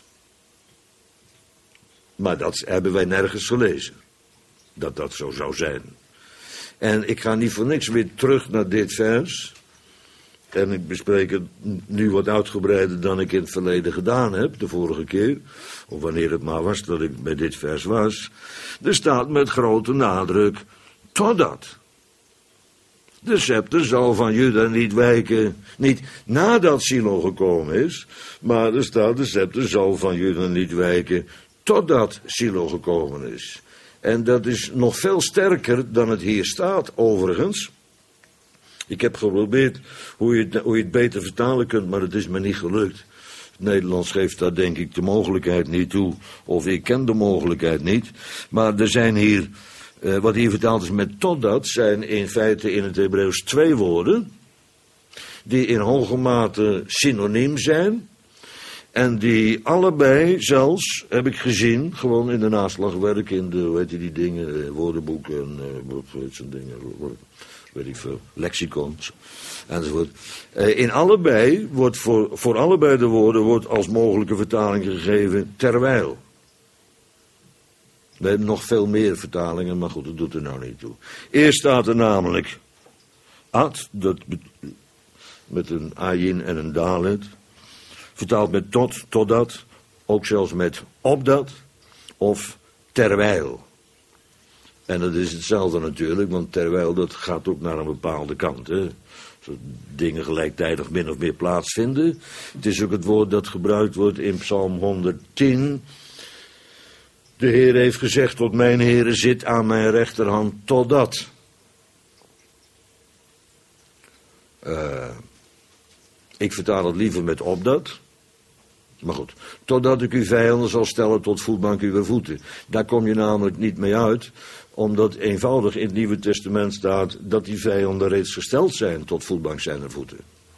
Maar dat hebben wij nergens gelezen, dat dat zo zou zijn. En ik ga niet voor niks weer terug naar dit vers. En ik bespreek het nu wat uitgebreider dan ik in het verleden gedaan heb, de vorige keer. Of wanneer het maar was dat ik bij dit vers was. Er staat met grote nadruk: totdat. De scepter zal van Juda niet wijken, niet nadat Silo gekomen is, maar er staat: de scepter zal van Juda niet wijken totdat Silo gekomen is. En dat is nog veel sterker dan het hier staat, overigens. Ik heb geprobeerd hoe je, het, hoe je het beter vertalen kunt, maar het is me niet gelukt. Het Nederlands geeft daar denk ik de mogelijkheid niet toe, of ik ken de mogelijkheid niet. Maar er zijn hier, uh, wat hier vertaald is met totdat, zijn in feite in het Hebreeuws twee woorden, die in hoge mate synoniem zijn. En die allebei zelfs, heb ik gezien, gewoon in de naslagwerk, in de, hoe heet die dingen, woordenboeken, uh, wat zo'n dingen, weet ik veel, lexicons, enzovoort. Uh, in allebei wordt voor, voor allebei de woorden wordt als mogelijke vertaling gegeven terwijl. We hebben nog veel meer vertalingen, maar goed, dat doet er nou niet toe. Eerst staat er namelijk ad, dat met een ayin en een dalet. Vertaald met tot, totdat, ook zelfs met opdat of terwijl. En dat is hetzelfde natuurlijk, want terwijl dat gaat ook naar een bepaalde kant. Hè. Zo dingen gelijktijdig min of meer plaatsvinden. Het is ook het woord dat gebruikt wordt in Psalm honderdtien. De Heer heeft gezegd tot mijn Heere, zit aan mijn rechterhand totdat. Uh, ik vertaal het liever met opdat. Maar goed, totdat ik uw vijanden zal stellen tot voetbank uw voeten. Daar kom je namelijk niet mee uit, omdat eenvoudig in het Nieuwe Testament staat dat die vijanden reeds gesteld zijn tot voetbank zijner voeten.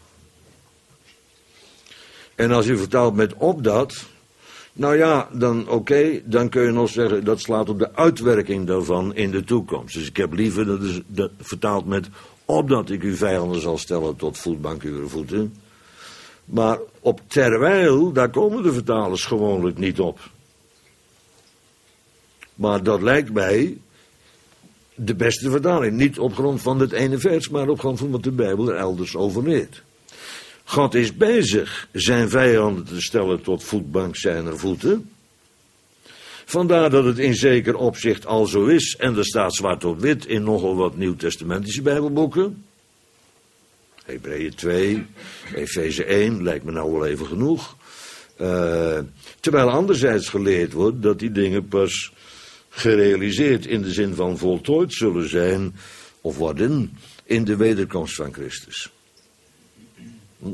En als u vertaalt met opdat, nou ja, dan oké, okay, dan kun je nog zeggen dat slaat op de uitwerking daarvan in de toekomst. Dus ik heb liever dat is dat vertaald met opdat ik uw vijanden zal stellen tot voetbank uw voeten. Maar op terwijl, daar komen de vertalers gewoonlijk niet op. Maar dat lijkt mij de beste vertaling. Niet op grond van het ene vers, maar op grond van wat de Bijbel er elders over leert. God is bezig zijn vijanden te stellen tot voetbank zijner voeten. Vandaar dat het in zeker opzicht al zo is. En er staat zwart op wit in nogal wat nieuwtestamentische Bijbelboeken. Hebreeën twee, Efeze één, lijkt me nou wel even genoeg. Uh, terwijl anderzijds geleerd wordt dat die dingen pas gerealiseerd in de zin van voltooid zullen zijn of worden in de wederkomst van Christus. Hm?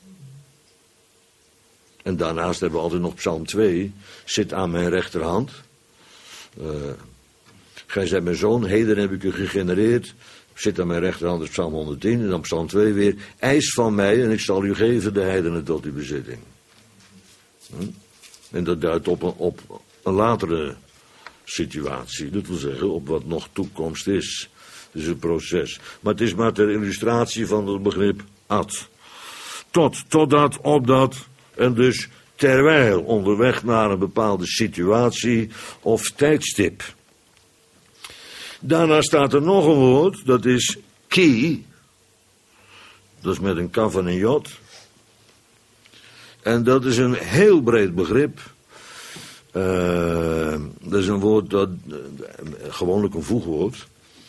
En daarnaast hebben we altijd nog Psalm twee, zit aan mijn rechterhand. Uh, Gij zijt mijn zoon, heden heb ik u gegenereerd. Zit aan mijn rechterhand, is Psalm honderdtien, en dan Psalm twee weer. Eis van mij en ik zal u geven de heidenen tot uw bezitting. Hm? En dat duidt op een, op een latere situatie. Dat wil zeggen, op wat nog toekomst is. Het is een proces. Maar het is maar ter illustratie van het begrip ad. Tot, totdat, opdat, en dus terwijl onderweg naar een bepaalde situatie of tijdstip. Daarna staat er nog een woord, dat is ki. Dat is met een kaf en een jot. En dat is een heel breed begrip. Uh, dat is een woord dat, uh, gewoonlijk een voegwoord.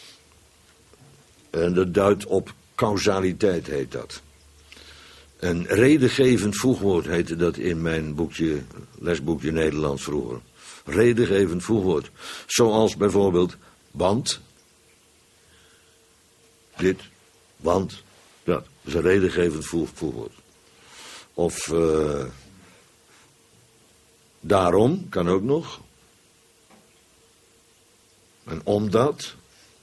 En dat duidt op causaliteit, heet dat. Een redengevend voegwoord heette dat in mijn boekje, lesboekje Nederlands vroeger. Redengevend voegwoord. Zoals bijvoorbeeld want. Dit, want, dat. Dat is een redengevend voegwoord. Of uh, daarom, kan ook nog. En omdat.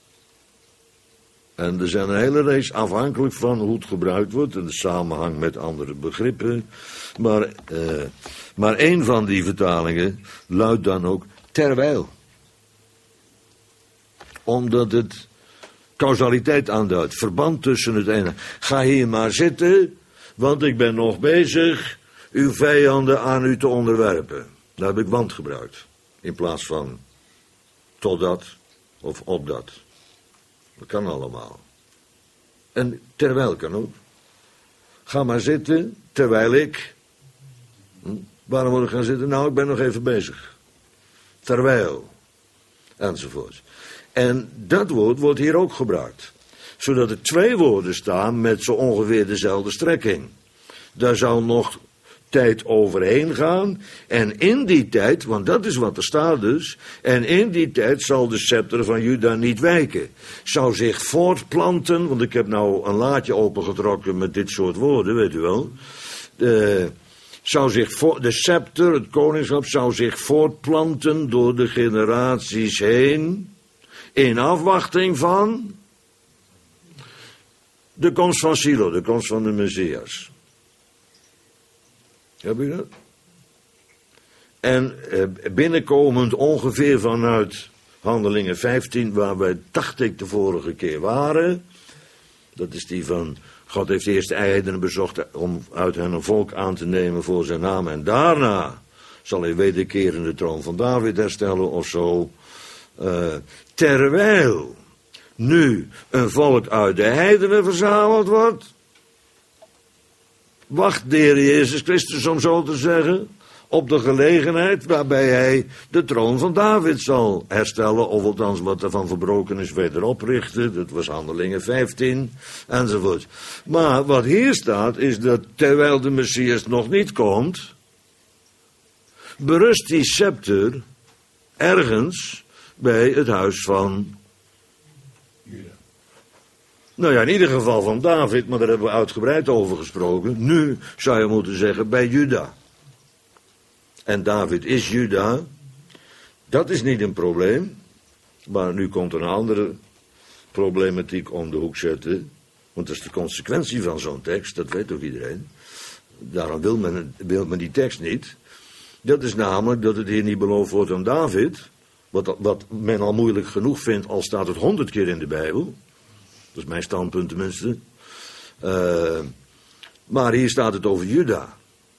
En er zijn een hele reeks afhankelijk van hoe het gebruikt wordt en de samenhang met andere begrippen. Maar, uh, maar één van die vertalingen luidt dan ook terwijl. Omdat het causaliteit aanduidt. Verband tussen het ene. Ga hier maar zitten, want ik ben nog bezig uw vijanden aan u te onderwerpen. Daar heb ik want gebruikt. In plaats van totdat of opdat. Dat kan allemaal. En terwijl kan ook. Ga maar zitten, terwijl ik... Hm, waarom moet ik gaan zitten? Nou, ik ben nog even bezig. Terwijl. Enzovoort. En dat woord wordt hier ook gebruikt. Zodat er twee woorden staan met zo ongeveer dezelfde strekking. Daar zou nog tijd overheen gaan. En in die tijd, want dat is wat er staat dus. En in die tijd zal de scepter van Juda niet wijken. Zou zich voortplanten, want ik heb nou een laadje opengetrokken met dit soort woorden, weet u wel. De, zou zich voor, de scepter, het koningschap, zou zich voortplanten door de generaties heen. In afwachting van de komst van Silo, de komst van de Messias. Heb je dat? En eh, binnenkomend ongeveer vanuit Handelingen vijftien, waar wij, dacht ik, de vorige keer waren. Dat is die van, God heeft eerst de heidenen bezocht om uit hen een volk aan te nemen voor zijn naam. En daarna zal hij wederkerend de troon van David herstellen of zo. Uh, terwijl nu een volk uit de heidenen verzameld wordt, wacht de Heer Jezus Christus, om zo te zeggen, op de gelegenheid waarbij hij de troon van David zal herstellen, of althans wat er van verbroken is weder oprichten. Dat was Handelingen vijftien, enzovoort. Maar wat hier staat is dat terwijl de Messias nog niet komt, berust die scepter ergens bij het huis van Juda. Nou ja, in ieder geval van David, maar daar hebben we uitgebreid over gesproken. Nu zou je moeten zeggen bij Juda. En David is Juda. Dat is niet een probleem. Maar nu komt er een andere problematiek om de hoek zetten. Want dat is de consequentie van zo'n tekst, dat weet ook iedereen. Daarom wil men, wil men die tekst niet. Dat is namelijk dat het hier niet beloofd wordt aan David. Wat, wat men al moeilijk genoeg vindt, al staat het honderd keer in de Bijbel. Dat is mijn standpunt tenminste. Uh, maar hier staat het over Juda.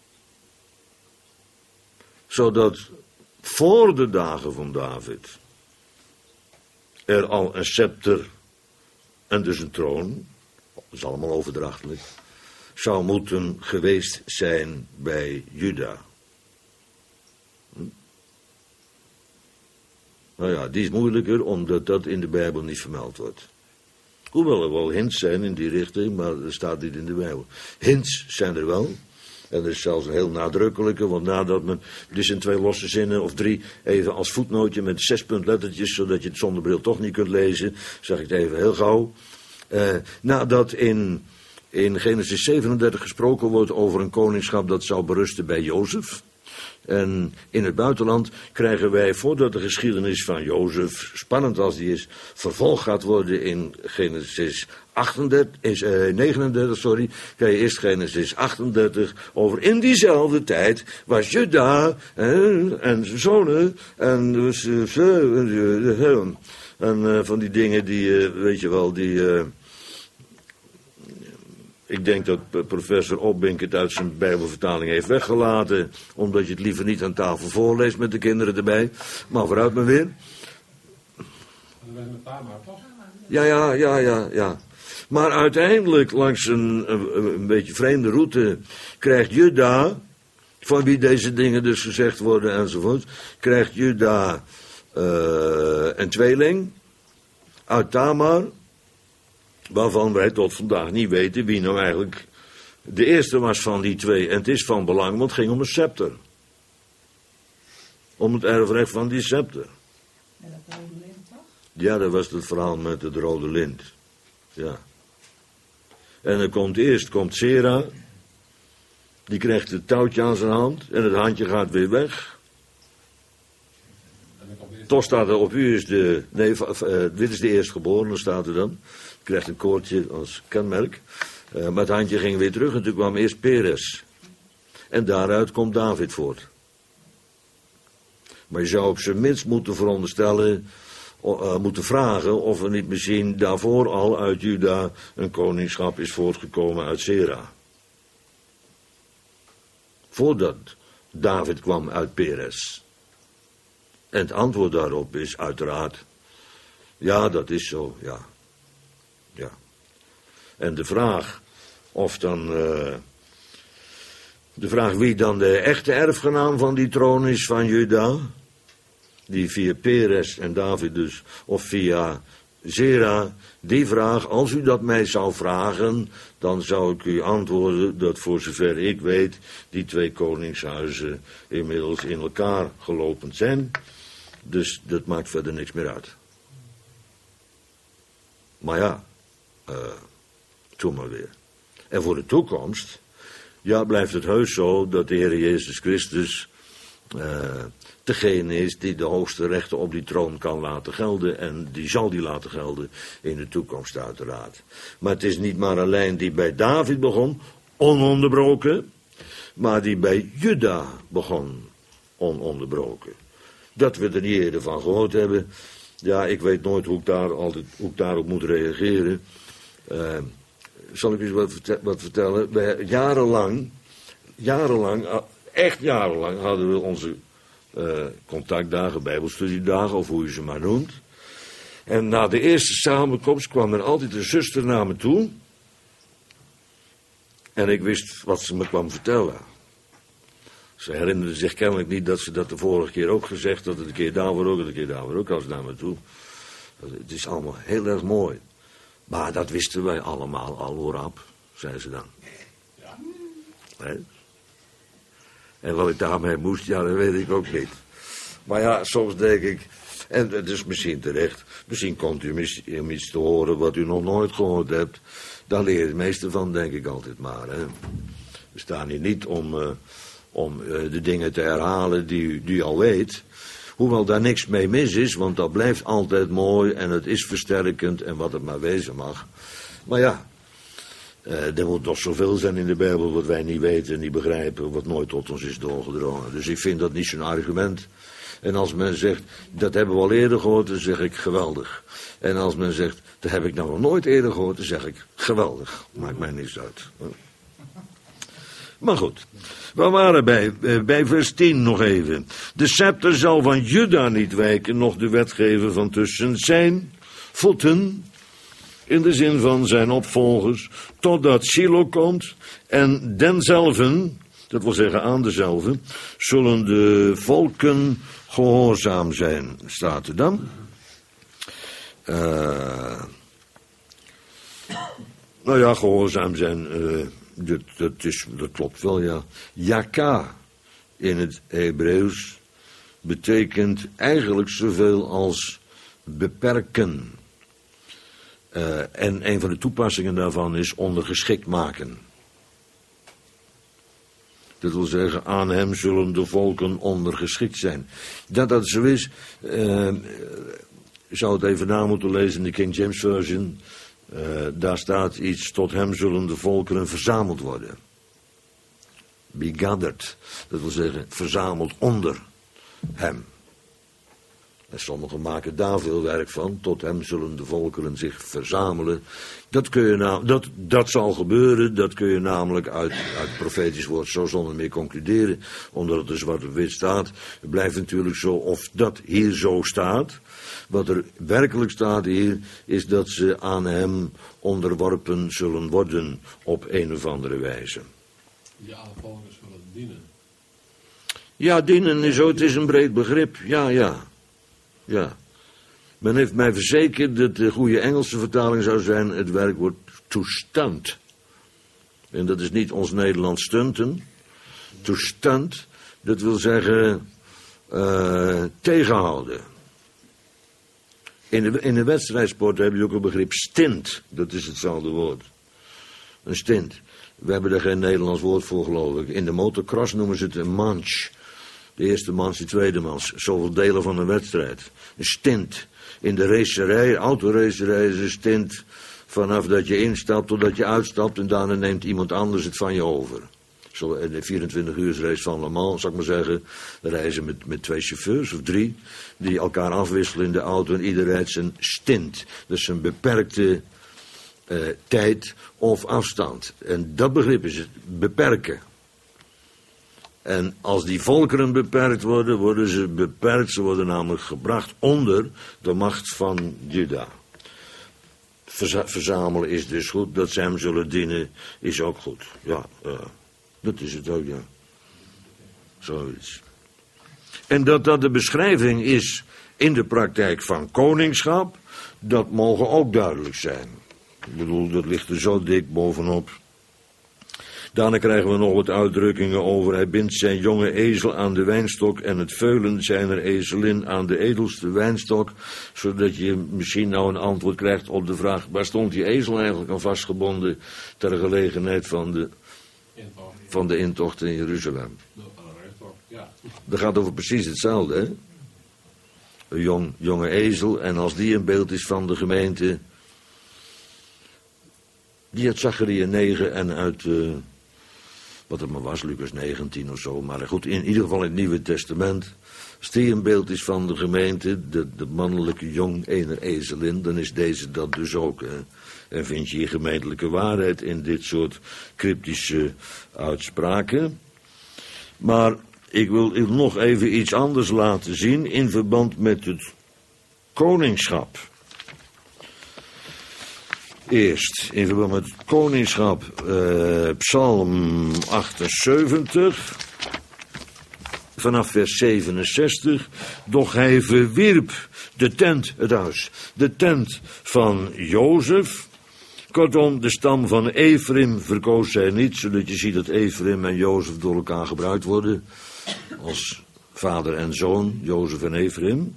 Zodat voor de dagen van David er al een scepter en dus een troon, dat is allemaal overdrachtelijk, zou moeten geweest zijn bij Juda. Hm? Nou ja, die is moeilijker omdat dat in de Bijbel niet vermeld wordt. Hoewel er wel hints zijn in die richting, maar er staat niet in de Bijbel. Hints zijn er wel. En er is zelfs een heel nadrukkelijke, want nadat men, dus in twee losse zinnen of drie, even als voetnootje met zes puntlettertjes, zodat je het zonder bril toch niet kunt lezen, zeg ik het even heel gauw. Uh, nadat in, in Genesis zevenendertig gesproken wordt over een koningschap dat zou berusten bij Jozef. En in het buitenland krijgen wij, voordat de geschiedenis van Jozef, spannend als die is, vervolgd gaat worden in Genesis achtendertig, is, eh, negenendertig, sorry, krijg je eerst Genesis achtendertig, over in diezelfde tijd was Juda eh, en zijn zonen en, dus, uh, en uh, van die dingen die, uh, weet je wel, die... Uh, Ik denk dat professor Opbink het uit zijn Bijbelvertaling heeft weggelaten, omdat je het liever niet aan tafel voorleest met de kinderen erbij. Maar vooruit maar weer. Ja, ja, ja, ja, ja. Maar uiteindelijk, langs een, een, een beetje vreemde route, krijgt Juda, van wie deze dingen dus gezegd worden enzovoort, krijgt Juda uh, een tweeling uit Tamar, waarvan wij tot vandaag niet weten wie nou eigenlijk de eerste was van die twee. En het is van belang, want het ging om een scepter. Om het erfrecht van die scepter. En dat rode lint toch? Ja, dat was het verhaal met het rode lint. Ja. En dan komt eerst komt Sera. Die krijgt het touwtje aan zijn hand. En het handje gaat weer weg. Toch staat er op u is de... Nee, uh, dit is de eerstgeborene, staat er dan. Krijgt een koordje als kenmerk. Uh, maar het handje ging weer terug en toen kwam eerst Peres. En daaruit komt David voort. Maar je zou op zijn minst moeten veronderstellen, uh, moeten vragen of er niet misschien daarvoor al uit Juda een koningschap is voortgekomen uit Zera. Voordat David kwam uit Peres. En het antwoord daarop is uiteraard, ja, dat is zo, ja. Ja. En de vraag of dan, uh, de vraag wie dan de echte erfgenaam van die troon is van Juda, die via Peres en David dus, of via Zera, die vraag, als u dat mij zou vragen, dan zou ik u antwoorden dat voor zover ik weet, die twee koningshuizen inmiddels in elkaar gelopen zijn. Dus dat maakt verder niks meer uit. Maar ja, uh, toen maar weer. En voor de toekomst, ja, blijft het heus zo dat de Heer Jezus Christus uh, degene is die de hoogste rechten op die troon kan laten gelden. En die zal die laten gelden in de toekomst uiteraard. Maar het is niet maar een lijn die bij David begon, ononderbroken, maar die bij Juda begon, ononderbroken. Dat we er niet eerder van gehoord hebben, ja, ik weet nooit hoe ik, daar altijd, hoe ik daarop moet reageren. Uh, zal ik eens wat, verte- wat vertellen? Wij, jarenlang, jarenlang, echt jarenlang hadden we onze uh, contactdagen, bijbelstudiedagen, of hoe je ze maar noemt. En na de eerste samenkomst kwam er altijd een zuster naar me toe. En ik wist wat ze me kwam vertellen. Ze herinnerde zich kennelijk niet dat ze dat de vorige keer ook gezegd had. Dat een keer daarvoor ook, en een keer daarvoor ook, als naar me toe. Het is allemaal heel erg mooi. Maar dat wisten wij allemaal al, hoor op, zei ze dan. Ja. He? En wat ik daarmee moest, ja, dat weet ik ook niet. Maar ja, soms denk ik, en het is misschien terecht, misschien komt u om iets te horen wat u nog nooit gehoord hebt. Daar leer je het meeste van, denk ik altijd maar. Hè? We staan hier niet om, uh, om uh, de dingen te herhalen die u, die u al weet. Hoewel daar niks mee mis is, want dat blijft altijd mooi en het is versterkend en wat het maar wezen mag. Maar ja, uh, er moet nog zoveel zijn in de Bijbel wat wij niet weten en niet begrijpen, wat nooit tot ons is doorgedrongen. Dus ik vind dat niet zo'n argument. En als men zegt, dat hebben we al eerder gehoord, dan zeg ik geweldig. En als men zegt, dat heb ik nou nog nooit eerder gehoord, dan zeg ik geweldig. Maakt mij niks uit. Maar goed, we waren bij, bij vers tien nog even. De scepter zal van Juda niet wijken, noch de wetgever van tussen zijn voeten, in de zin van zijn opvolgers, totdat Shiloh komt en denzelven, dat wil zeggen aan dezelfde, zullen de volken gehoorzaam zijn, staat er dan. Uh, nou ja, gehoorzaam zijn, uh, dat, dat, is, dat klopt wel, ja. Yaka in het Hebreeuws betekent eigenlijk zoveel als beperken. Uh, en een van de toepassingen daarvan is ondergeschikt maken. Dat wil zeggen, aan hem zullen de volken ondergeschikt zijn. Dat dat zo is, uh, zou het even na moeten lezen in de King James Version. Uh, daar staat iets, tot hem zullen de volkeren verzameld worden. Be gathered, dat wil zeggen, verzameld onder hem. En sommigen maken daar veel werk van, tot hem zullen de volkeren zich verzamelen. Dat, kun je na, dat, dat zal gebeuren, dat kun je namelijk uit, uit het profetisch woord zo zonder meer concluderen, omdat het er zwart op wit staat. Het blijft natuurlijk zo, of dat hier zo staat. Wat er werkelijk staat hier, is dat ze aan hem onderworpen zullen worden op een of andere wijze. Die alle volken zullen dienen. Ja, dienen is zo, het is een breed begrip, ja, ja. Ja, men heeft mij verzekerd dat de goede Engelse vertaling zou zijn het werkwoord to stunt. En dat is niet ons Nederlands stunten. To stunt, dat wil zeggen uh, tegenhouden. In de, in de wedstrijdsport heb je ook een begrip stint. Dat is hetzelfde woord. Een stint. We hebben daar geen Nederlands woord voor, geloof ik. In de motocross noemen ze het een manche. De eerste mans, de tweede mans. Zoveel delen van een wedstrijd. Een stint. In de racerij, autoracerij is een stint. Vanaf dat je instapt totdat je uitstapt en daarna neemt iemand anders het van je over. Zo in de vierentwintig uur race van Le Mans, zou ik maar zeggen, reizen met, met twee chauffeurs of drie, die elkaar afwisselen in de auto en ieder rijdt zijn stint. Dus een beperkte uh, tijd of afstand. En dat begrip is het, beperken. En als die volkeren beperkt worden, worden ze beperkt, ze worden namelijk gebracht onder de macht van Juda. Verza- verzamelen is dus goed, dat zij hem zullen dienen is ook goed. Ja, uh, dat is het ook, ja. Zoiets. En dat dat de beschrijving is in de praktijk van koningschap, dat mogen ook duidelijk zijn. Ik bedoel, dat ligt er zo dik bovenop. Daarna krijgen we nog wat uitdrukkingen over. Hij bindt zijn jonge ezel aan de wijnstok en het veulen zijner ezelin aan de edelste wijnstok. Zodat je misschien nou een antwoord krijgt op de vraag, waar stond die ezel eigenlijk aan vastgebonden ter gelegenheid van de, van de intocht in Jeruzalem. Ja. Dat gaat over precies hetzelfde, hè? Een jong, jonge ezel, en als die een beeld is van de gemeente, die uit Zacharia negen en uit, uh, wat het maar was, Lucas negentien of zo, maar goed, in ieder geval in het Nieuwe Testament, als die een beeld is van de gemeente, de, de mannelijke jong ener ezelin, dan is deze dat dus ook, hè? En vind je hier gemeentelijke waarheid in dit soort cryptische uitspraken. Maar ik wil nog even iets anders laten zien in verband met het koningschap. Eerst, in verband met het koningschap, uh, Psalm achtenzeventig, vanaf vers zevenenzestig. Doch hij verwierp de tent, het huis, de tent van Jozef. Kortom, de stam van Ephraim verkoos hij niet, zodat je ziet dat Ephraim en Jozef door elkaar gebruikt worden. Als vader en zoon, Jozef en Ephraim.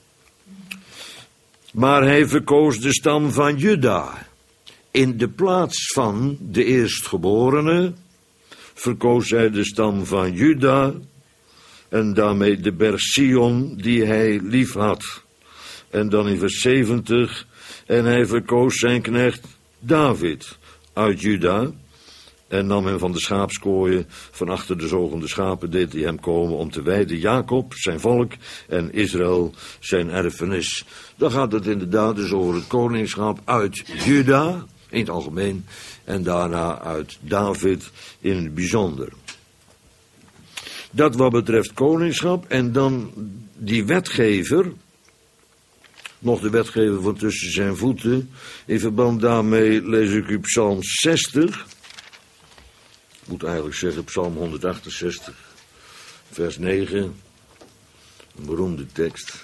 Maar hij verkoos de stam van Juda. In de plaats van de eerstgeborene verkoos hij de stam van Juda en daarmee de berg Sion die hij lief had. En dan in vers zeventig, en hij verkoos zijn knecht David uit Juda en nam hem van de schaapskooien, van achter de zogende schapen deed hij hem komen om te wijden Jacob, zijn volk, en Israël, zijn erfenis. Dan gaat het inderdaad dus over het koningschap uit Juda, in het algemeen, en daarna uit David in het bijzonder. Dat wat betreft koningschap, en dan die wetgever, nog de wetgever van tussen zijn voeten. In verband daarmee lees ik u Psalm zestig. Ik moet eigenlijk zeggen Psalm honderdachtenzestig, vers negen. Een beroemde tekst.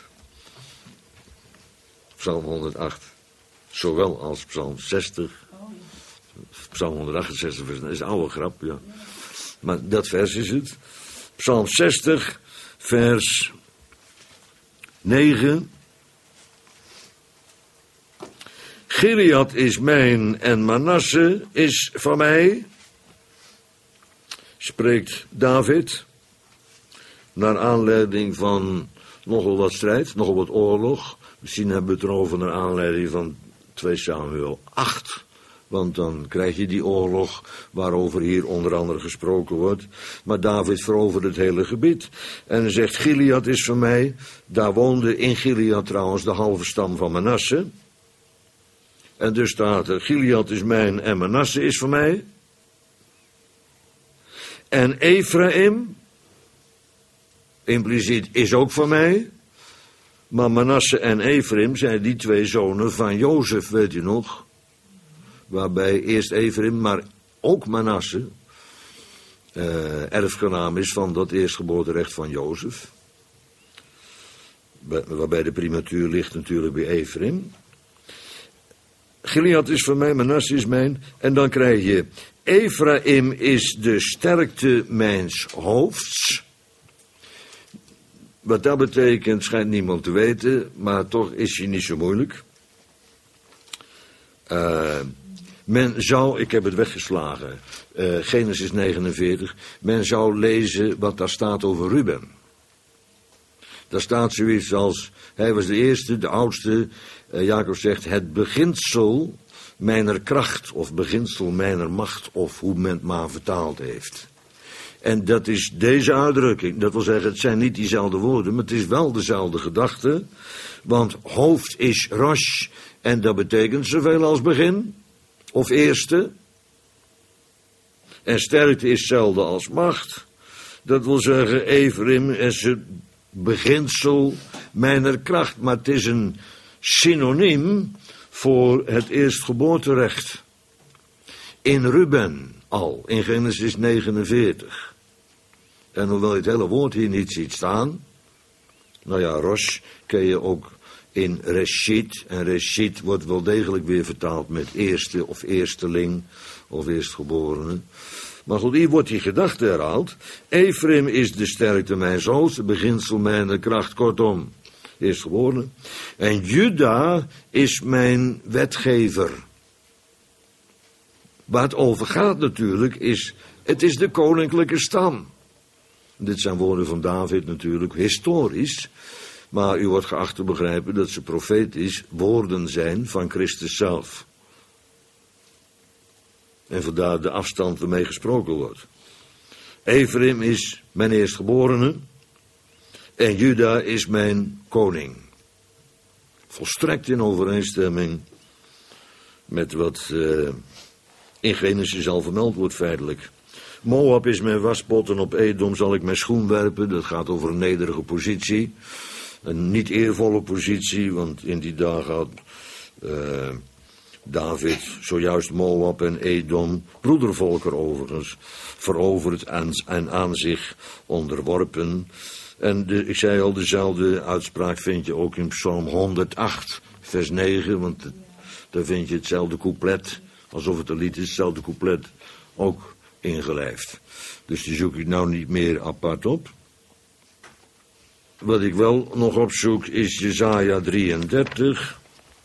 Psalm honderdacht. Zowel als Psalm zestig. Psalm honderdachtenzestig, vers, dat is een oude grap, ja. Maar dat vers is het. Psalm zestig, vers negen. Gilead is mijn en Manasse is van mij, spreekt David, naar aanleiding van nogal wat strijd, nogal wat oorlog. Misschien hebben we het erover naar aanleiding van twee Samuel acht, want dan krijg je die oorlog waarover hier onder andere gesproken wordt. Maar David veroverde het hele gebied en hij zegt, Gilead is van mij. Daar woonde in Gilead trouwens de halve stam van Manasse. En dus staat er, Gilead is mijn en Manasse is van mij. En Ephraim, impliciet, is ook van mij. Maar Manasse en Ephraim zijn die twee zonen van Jozef, weet u nog. Waarbij eerst Ephraim, maar ook Manasse, uh, erfgenaam is van dat eerstgeboorterecht van Jozef. Waarbij de primatuur ligt natuurlijk bij Ephraim. Gilead is van mij, Manasse is mijn. En dan krijg je, Ephraim is de sterkte mijns hoofds. Wat dat betekent, schijnt niemand te weten, maar toch is hij niet zo moeilijk. Uh, men zou, ik heb het weggeslagen, uh, Genesis negenenveertig, men zou lezen wat daar staat over Ruben. Daar staat zoiets als, hij was de eerste, de oudste, uh, Jacob zegt, het beginsel mijner kracht, of beginsel mijner macht, of hoe men het maar vertaald heeft. En dat is deze uitdrukking. Dat wil zeggen, het zijn niet diezelfde woorden, maar het is wel dezelfde gedachte. Want hoofd is rosh en dat betekent zoveel als begin. Of eerste. En sterkte is hetzelfde als macht. Dat wil zeggen, Ephraim is het beginsel mijner kracht. Maar het is een synoniem voor het eerstgeboorterecht. In Ruben al, in Genesis negenenveertig. En hoewel je het hele woord hier niet ziet staan. Nou ja, Rosh ken je ook in Reshit. En Reshit wordt wel degelijk weer vertaald met eerste of eersteling of eerstgeborene. Maar goed, hier wordt die gedachte herhaald. Ephraim is de sterkte mijns hoofds, het beginsel mijner kracht, kortom, eerstgeborene. En Juda is mijn wetgever. Waar het over gaat natuurlijk is, het is de koninklijke stam. Dit zijn woorden van David natuurlijk, historisch. Maar u wordt geacht te begrijpen dat ze profetisch woorden zijn van Christus zelf. En vandaar de afstand waarmee gesproken wordt. Ephraim is mijn eerstgeborene en Juda is mijn koning. Volstrekt in overeenstemming met wat uh, in Genesis al vermeld wordt feitelijk. Moab is mijn waspot en op Edom zal ik mijn schoen werpen. Dat gaat over een nederige positie. Een niet eervolle positie, want in die dagen had uh, David zojuist Moab en Edom, broedervolker overigens, veroverd en, en aan zich onderworpen. En de, ik zei al, dezelfde uitspraak vind je ook in Psalm honderdacht, vers negen, want het, daar vind je hetzelfde couplet, alsof het een lied is, hetzelfde couplet ook ingelijfd. Dus die zoek ik nou niet meer apart op. Wat ik wel nog opzoek is Jesaja drieëndertig.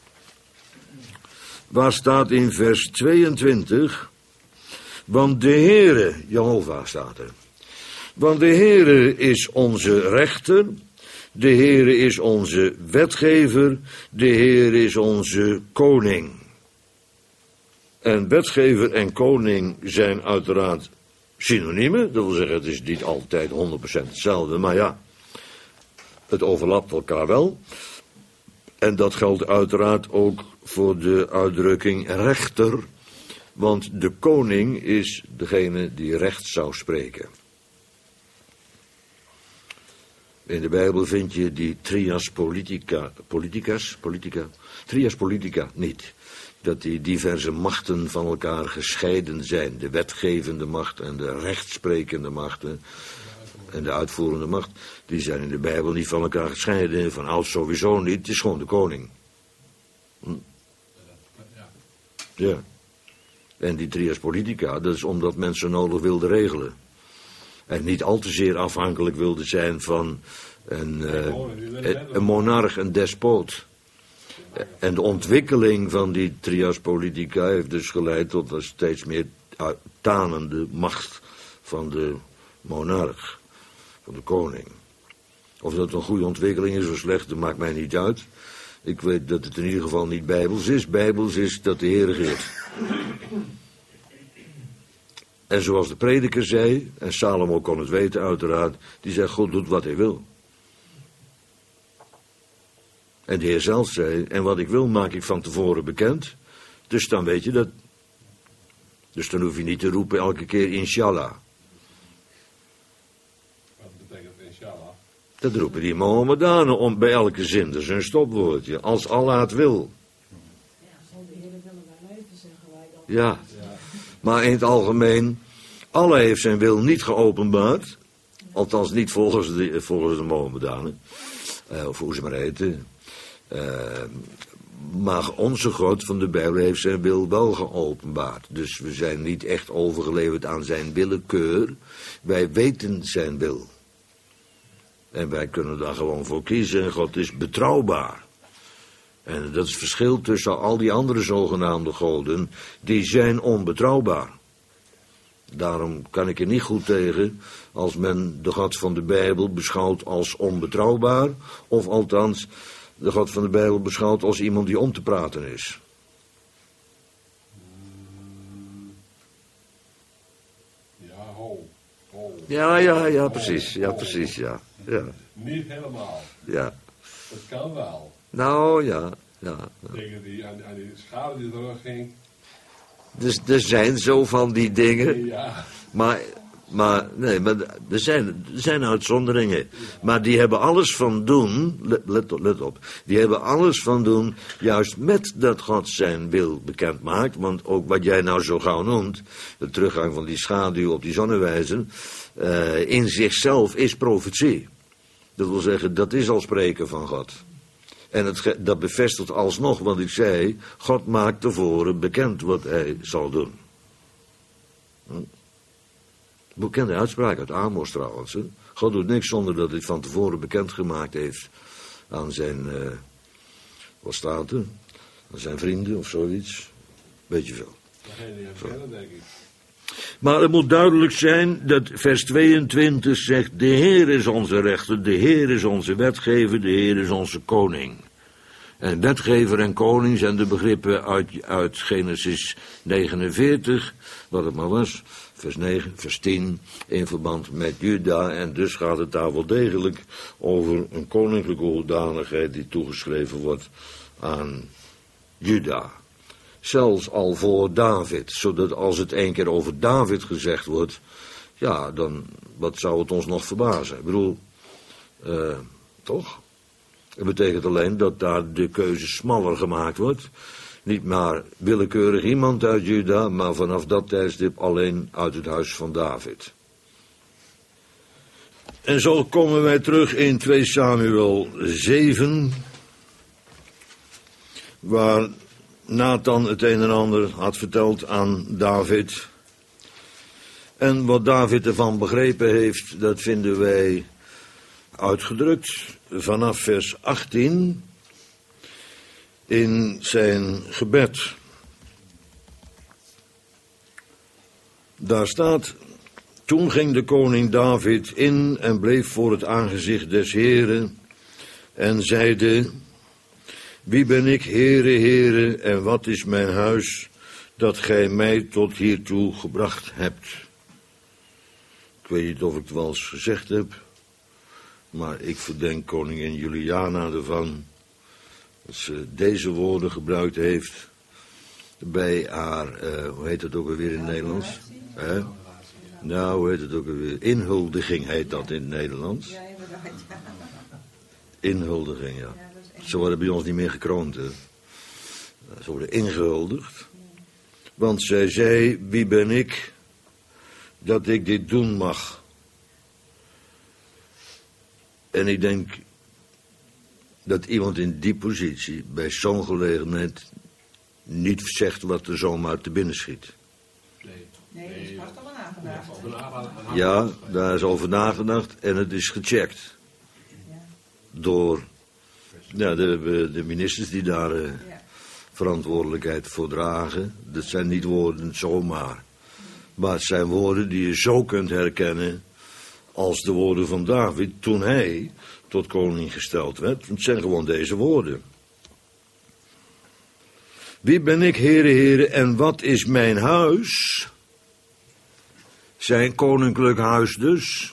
Waar staat in vers tweeëntwintig. Want de Heere, Jehovah staat er. Want de Heere is onze rechter. De Heere is onze wetgever. De Heere is onze koning. En wetgever en koning zijn uiteraard synoniemen. Dat wil zeggen, het is niet altijd honderd procent hetzelfde. Maar ja, het overlapt elkaar wel. En dat geldt uiteraard ook voor de uitdrukking rechter. Want de koning is degene die recht zou spreken. In de Bijbel vind je die trias politica, politicas, politica, trias politica niet. Dat die diverse machten van elkaar gescheiden zijn. De wetgevende macht en de rechtsprekende machten en de uitvoerende macht, die zijn in de Bijbel niet van elkaar gescheiden. Van ouds sowieso niet, het is gewoon de koning. Hm? Ja. En die trias politica, dat is omdat mensen nodig wilden regelen. En niet al te zeer afhankelijk wilden zijn van een, uh, een monarch, een despoot. En de ontwikkeling van die trias politica heeft dus geleid tot een steeds meer tanende macht van de monarch, van de koning. Of dat een goede ontwikkeling is of slecht, dat maakt mij niet uit. Ik weet dat het in ieder geval niet bijbels is. Bijbels is dat de Heer regeert. En zoals de prediker zei, en Salomo kon het weten uiteraard, die zei, God doet wat hij wil. En de Heer zelf zei, en wat ik wil maak ik van tevoren bekend. Dus dan weet je dat. Dus dan hoef je niet te roepen elke keer inshallah. Wat betekent inshallah? Dat roepen die Mohammedanen om bij elke zin. Dat is een stopwoordje. Als Allah het wil. Ja, zal de Heer willen wij leven, zeggen wij dan. Ja. Maar in het algemeen, Allah heeft zijn wil niet geopenbaard. Althans niet volgens de, volgens de Mohammedanen. Uh, of hoe ze maar heten. Uh, maar onze God van de Bijbel heeft zijn wil wel geopenbaard. Dus we zijn niet echt overgeleverd aan zijn willekeur. Wij weten zijn wil. En wij kunnen daar gewoon voor kiezen. En God is betrouwbaar. En dat is het verschil tussen al die andere zogenaamde goden. Die zijn onbetrouwbaar. Daarom kan ik er niet goed tegen als men de God van de Bijbel beschouwt als onbetrouwbaar. Of althans de God van de Bijbel beschouwt als iemand die om te praten is. Ja, ho, ho. Ja, ja, ja, precies. Ja, precies, ja. ja. Niet helemaal. Ja. Dat kan wel. Nou, ja, ja. Tegen die, aan, aan die schade die terug ging. Dus er zijn zo van die dingen. Ja. Maar, maar nee, maar er zijn, er zijn uitzonderingen. Maar die hebben alles van doen, let, let, op, let op. Die hebben alles van doen, juist met dat God zijn wil bekend maakt. Want ook wat jij nou zo gauw noemt, de teruggang van die schaduw op die zonnewijzer, uh, in zichzelf is profetie. Dat wil zeggen, dat is al spreken van God. En het, dat bevestigt alsnog wat ik zei, God maakt tevoren bekend wat hij zal doen. Hm? Bekende uitspraak uit Amos trouwens. Hè? God doet niks zonder dat hij van tevoren bekendgemaakt heeft aan zijn, uh, wat staat er? Aan zijn vrienden of zoiets. Weet je veel. Degene die hem kennen, denk ik. Maar het moet duidelijk zijn dat vers tweeëntwintig zegt, de Heer is onze rechter, de Heer is onze wetgever, de Heer is onze koning. En wetgever en koning zijn de begrippen uit, uit Genesis negenenveertig, wat het maar was, vers negen, vers tien, in verband met Juda. En dus gaat het daar wel degelijk over een koninklijke hoedanigheid die toegeschreven wordt aan Juda. Zelfs al voor David, zodat als het één keer over David gezegd wordt, ja, dan, wat zou het ons nog verbazen? Ik bedoel, uh, toch? Het betekent alleen dat daar de keuze smaller gemaakt wordt. Niet maar willekeurig iemand uit Juda, maar vanaf dat tijdstip alleen uit het huis van David. En zo komen wij terug in twee Samuel zeven, waar Nathan het een en ander had verteld aan David. En wat David ervan begrepen heeft, dat vinden wij uitgedrukt vanaf vers achttien in zijn gebed. Daar staat, toen ging de koning David in en bleef voor het aangezicht des Heren en zeide, wie ben ik, Heere, Heere, en wat is mijn huis, dat gij mij tot hiertoe gebracht hebt? Ik weet niet of ik het wel eens gezegd heb, maar ik verdenk koningin Juliana ervan dat ze deze woorden gebruikt heeft bij haar, uh, hoe heet het ook alweer in het Nederlands? Eh? Nou, hoe heet het ook alweer? Inhuldiging heet dat in het Nederlands. Inhuldiging, ja. Ze worden bij ons niet meer gekroond, hè. Ze worden ingehuldigd. Want zij zei, wie ben ik dat ik dit doen mag? En ik denk dat iemand in die positie bij zo'n gelegenheid niet zegt wat er zomaar te binnen schiet. Nee, Nee, er is vast al nagedacht. over nagedacht. Ja, daar is over nagedacht en het is gecheckt. Ja. Door ja, de, de ministers die daar uh, Ja. verantwoordelijkheid voor dragen. Dat zijn niet woorden zomaar. Maar het zijn woorden die je zo kunt herkennen als de woorden van David toen hij tot koning gesteld werd. Het zijn gewoon deze woorden. Wie ben ik, Heere, Heere, en wat is mijn huis? Zijn koninklijk huis dus,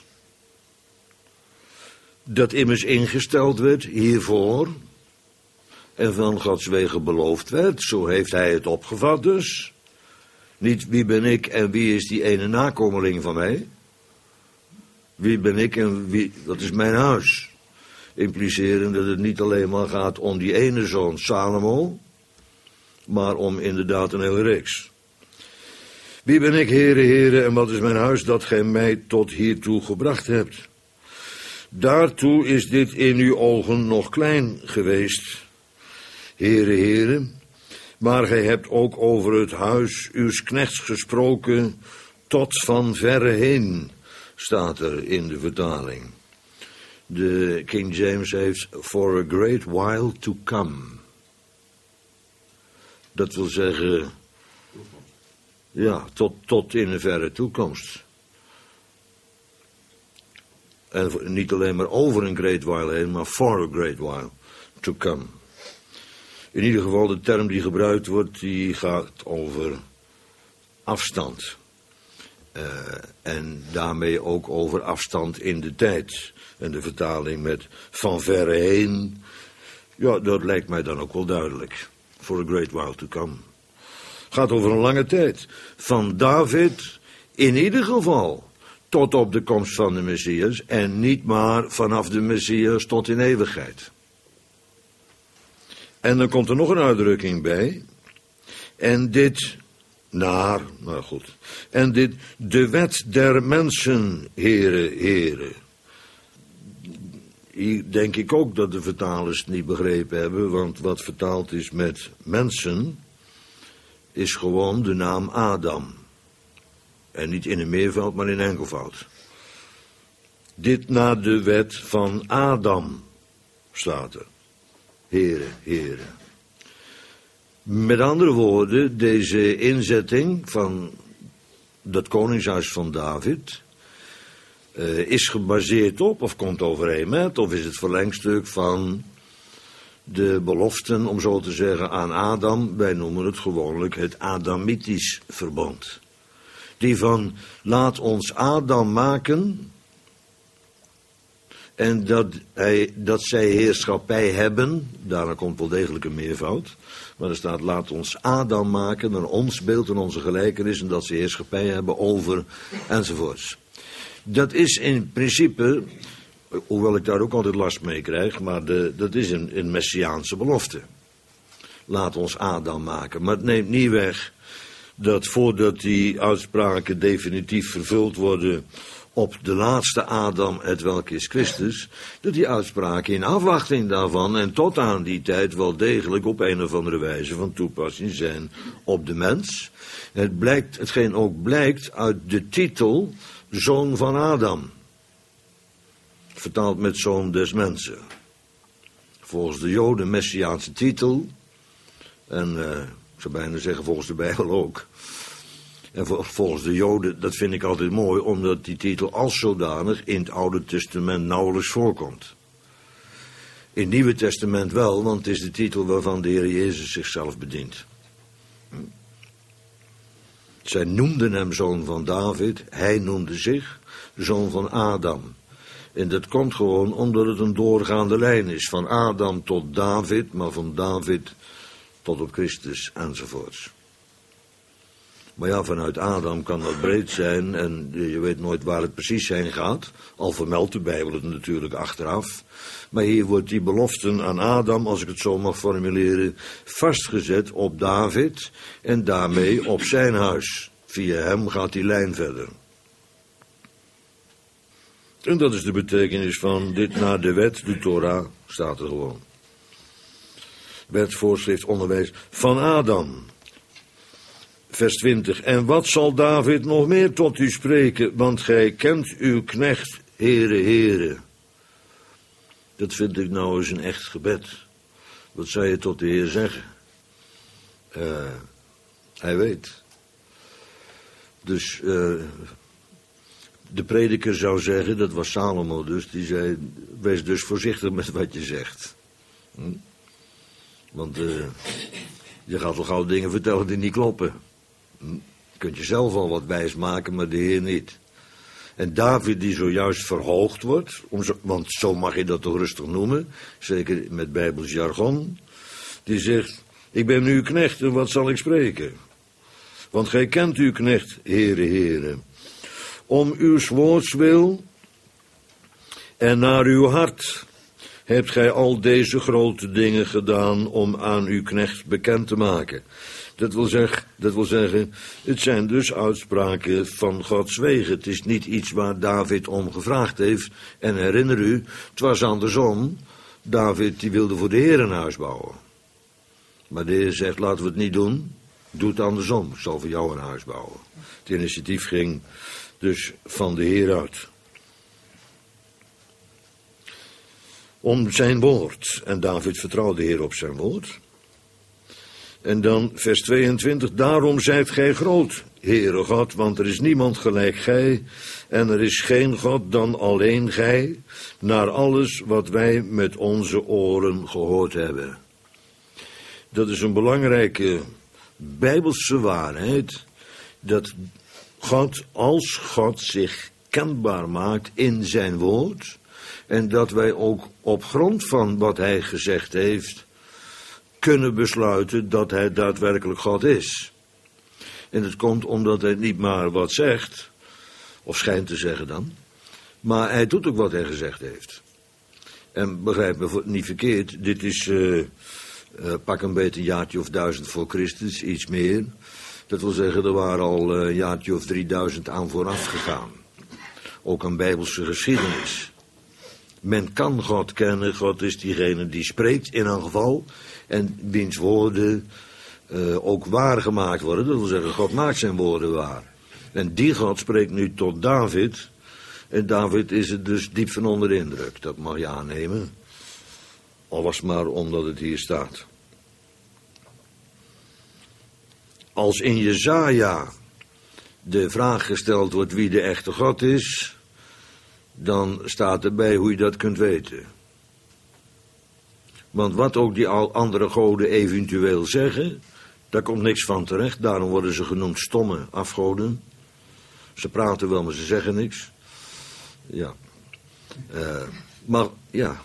dat immers ingesteld werd hiervoor en van Gods wegen beloofd werd, zo heeft hij het opgevat dus. Niet wie ben ik en wie is die ene nakomeling van mij? Wie ben ik en wie, dat is mijn huis. Implicerend dat het niet alleen maar gaat om die ene zoon Salomo, maar om inderdaad een hele reeks. Wie ben ik, Heere, Heere, en wat is mijn huis dat gij mij tot hiertoe gebracht hebt? Daartoe is dit in uw ogen nog klein geweest, Heere, Heere, maar gij hebt ook over het huis uws knechts gesproken tot van verre heen, staat er in de vertaling. De King James heeft for a great while to come. Dat wil zeggen, ja, tot, tot in een verre toekomst. En niet alleen maar over een great while heen, maar for a great while to come. In ieder geval, de term die gebruikt wordt, die gaat over afstand. Uh, en daarmee ook over afstand in de tijd. En de vertaling met van verre heen. Ja, dat lijkt mij dan ook wel duidelijk. For a great while to come. Gaat over een lange tijd. Van David in ieder geval tot op de komst van de Messias. En niet maar vanaf de Messias tot in eeuwigheid. En dan komt er nog een uitdrukking bij. En dit... Naar, nou goed. En dit, de wet der mensen, heren, heren. Hier denk ik ook dat de vertalers het niet begrepen hebben, want wat vertaald is met mensen, is gewoon de naam Adam. En niet in een meervoud, maar in enkelvoud. Dit naar de wet van Adam, staat er. Heren, heren. Met andere woorden, deze inzetting van dat koningshuis van David uh, is gebaseerd op, of komt overeen met, of is het verlengstuk van de beloften, om zo te zeggen, aan Adam. Wij noemen het gewoonlijk het Adamitisch verbond. Die van, laat ons Adam maken en dat, hij, dat zij heerschappij hebben, daarna komt wel degelijk een meervoud. Maar er staat, laat ons Adam maken, naar ons beeld en onze gelijkenis, en dat ze heerschappij hebben over, enzovoorts. Dat is in principe, hoewel ik daar ook altijd last mee krijg, maar de, dat is een, een messiaanse belofte. Laat ons Adam maken. Maar het neemt niet weg dat voordat die uitspraken definitief vervuld worden op de laatste Adam, het welk is Christus, dat die uitspraken in afwachting daarvan en tot aan die tijd wel degelijk op een of andere wijze van toepassing zijn op de mens. Het blijkt, hetgeen ook blijkt uit de titel Zoon van Adam, vertaald met Zoon des Mensen. Volgens de Joden messiaanse titel, en uh, ik zou bijna zeggen volgens de Bijbel ook. En volgens de Joden, dat vind ik altijd mooi, omdat die titel als zodanig in het Oude Testament nauwelijks voorkomt. In het Nieuwe Testament wel, want het is de titel waarvan de Heer Jezus zichzelf bedient. Zij noemden hem zoon van David, hij noemde zich zoon van Adam. En dat komt gewoon omdat het een doorgaande lijn is, van Adam tot David, maar van David tot op Christus enzovoorts. Maar ja, vanuit Adam kan dat breed zijn en je weet nooit waar het precies heen gaat. Al vermeldt de Bijbel het natuurlijk achteraf. Maar hier wordt die belofte aan Adam, als ik het zo mag formuleren, vastgezet op David en daarmee op zijn huis. Via hem gaat die lijn verder. En dat is de betekenis van dit naar de wet, de Torah, staat er gewoon. Wet, voorschrift, onderwijs van Adam. Vers twintig. En wat zal David nog meer tot u spreken, want gij kent uw knecht, Heere, Heere. Dat vind ik nou eens een echt gebed. Wat zou je tot de Heer zeggen? Uh, hij weet. Dus uh, de prediker zou zeggen, dat was Salomo dus, die zei, wees dus voorzichtig met wat je zegt. Hm? Want uh, je gaat wel gauw dingen vertellen die niet kloppen. Je kunt jezelf al wat wijs maken, maar de Heer niet. En David die zojuist verhoogd wordt, om zo, want zo mag je dat toch rustig noemen, zeker met Bijbels jargon, die zegt, ik ben uw knecht en wat zal ik spreken? Want gij kent uw knecht, Heere, Heere. Om uw woords wil en naar uw hart hebt gij al deze grote dingen gedaan om aan uw knecht bekend te maken. Dat wil, zeg, dat wil zeggen, het zijn dus uitspraken van Gods wegen. Het is niet iets waar David om gevraagd heeft. En herinner u, het was andersom. David die wilde voor de Heer een huis bouwen. Maar de Heer zegt, laten we het niet doen. Doe het andersom, ik zal voor jou een huis bouwen. Het initiatief ging dus van de Heer uit. Om zijn woord. En David vertrouwde de Heer op zijn woord. En dan vers tweeëntwintig. Daarom zijt gij groot, Heere God, want er is niemand gelijk gij. En er is geen God dan alleen gij. Naar alles wat wij met onze oren gehoord hebben. Dat is een belangrijke Bijbelse waarheid. Dat God, als God zich kenbaar maakt in zijn woord, en dat wij ook op grond van wat hij gezegd heeft, kunnen besluiten dat hij daadwerkelijk God is. En het komt omdat hij niet maar wat zegt, of schijnt te zeggen dan, maar hij doet ook wat hij gezegd heeft. En begrijp me niet verkeerd, dit is uh, uh, pak een beetje een jaartje of duizend voor Christus, iets meer. Dat wil zeggen, er waren al een jaartje of drieduizend aan vooraf gegaan. Ook een bijbelse geschiedenis. Men kan God kennen, God is diegene die spreekt in een geval, en wiens woorden uh, ook waar gemaakt worden. Dat wil zeggen, God maakt zijn woorden waar. En die God spreekt nu tot David. En David is er dus diep van onder de indruk. Dat mag je aannemen. Al was maar omdat het hier staat. Als in Jesaja de vraag gesteld wordt wie de echte God is, dan staat erbij hoe je dat kunt weten. Want wat ook die al andere goden eventueel zeggen, daar komt niks van terecht. Daarom worden ze genoemd stomme afgoden. Ze praten wel, maar ze zeggen niks. Ja. Uh, maar, ja.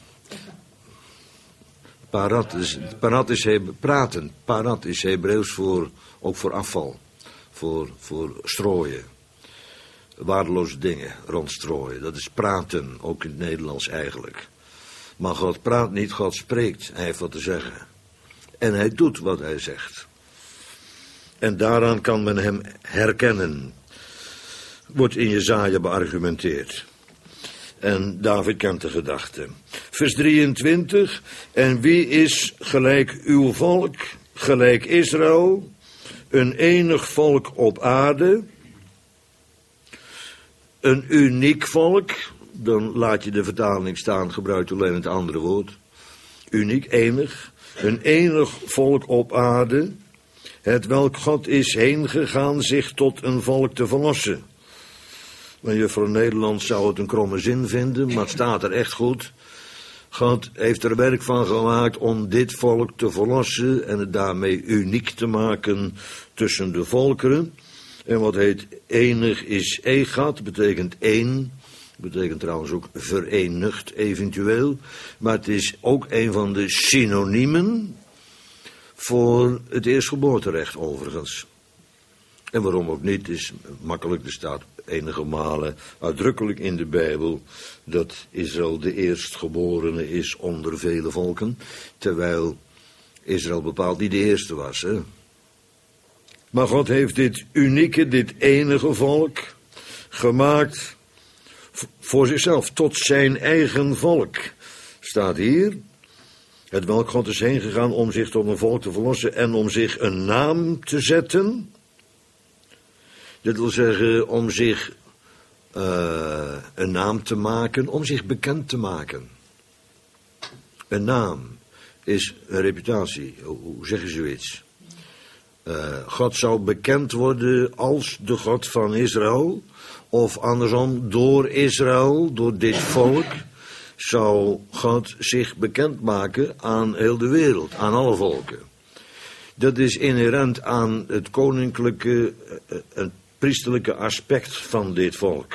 Parat is, parat is Heb, praten. Parat is Hebreeuws voor, ook voor afval. Voor, voor strooien. Waardeloze dingen rondstrooien. Dat is praten, ook in het Nederlands eigenlijk. Maar God praat niet, God spreekt. Hij heeft wat te zeggen. En hij doet wat hij zegt. En daaraan kan men hem herkennen. Wordt in Jesaja beargumenteerd. En David kent de gedachte. Vers drieëntwintig. En wie is gelijk uw volk, gelijk Israël, een enig volk op aarde, een uniek volk, dan laat je de vertaling staan, gebruikt alleen het andere woord. Uniek, enig, een enig volk op aarde, het welk God is heen gegaan zich tot een volk te verlossen. Maar juffrouw Nederland zou het een kromme zin vinden, maar het staat er echt goed. God heeft er werk van gemaakt om dit volk te verlossen en het daarmee uniek te maken tussen de volkeren. En wat heet enig is egat, betekent één, betekent trouwens ook verenigd eventueel. Maar het is ook een van de synoniemen voor het eerstgeboorterecht overigens. En waarom ook niet, is makkelijk, er staat enige malen uitdrukkelijk in de Bijbel dat Israël de eerstgeborene is onder vele volken, terwijl Israël bepaald niet de eerste was. Hè? Maar God heeft dit unieke, dit enige volk gemaakt voor zichzelf, tot zijn eigen volk. Staat hier, het welk God is heen gegaan om zich tot een volk te verlossen en om zich een naam te zetten. Dat wil zeggen om zich uh, een naam te maken, om zich bekend te maken. Een naam is een reputatie, hoe zeg je zoiets? Uh, God zou bekend worden als de God van Israël, of andersom, door Israël, door dit volk, zou God zich bekend maken aan heel de wereld, aan alle volken. Dat is inherent aan het koninklijke, het priesterlijke aspect van dit volk.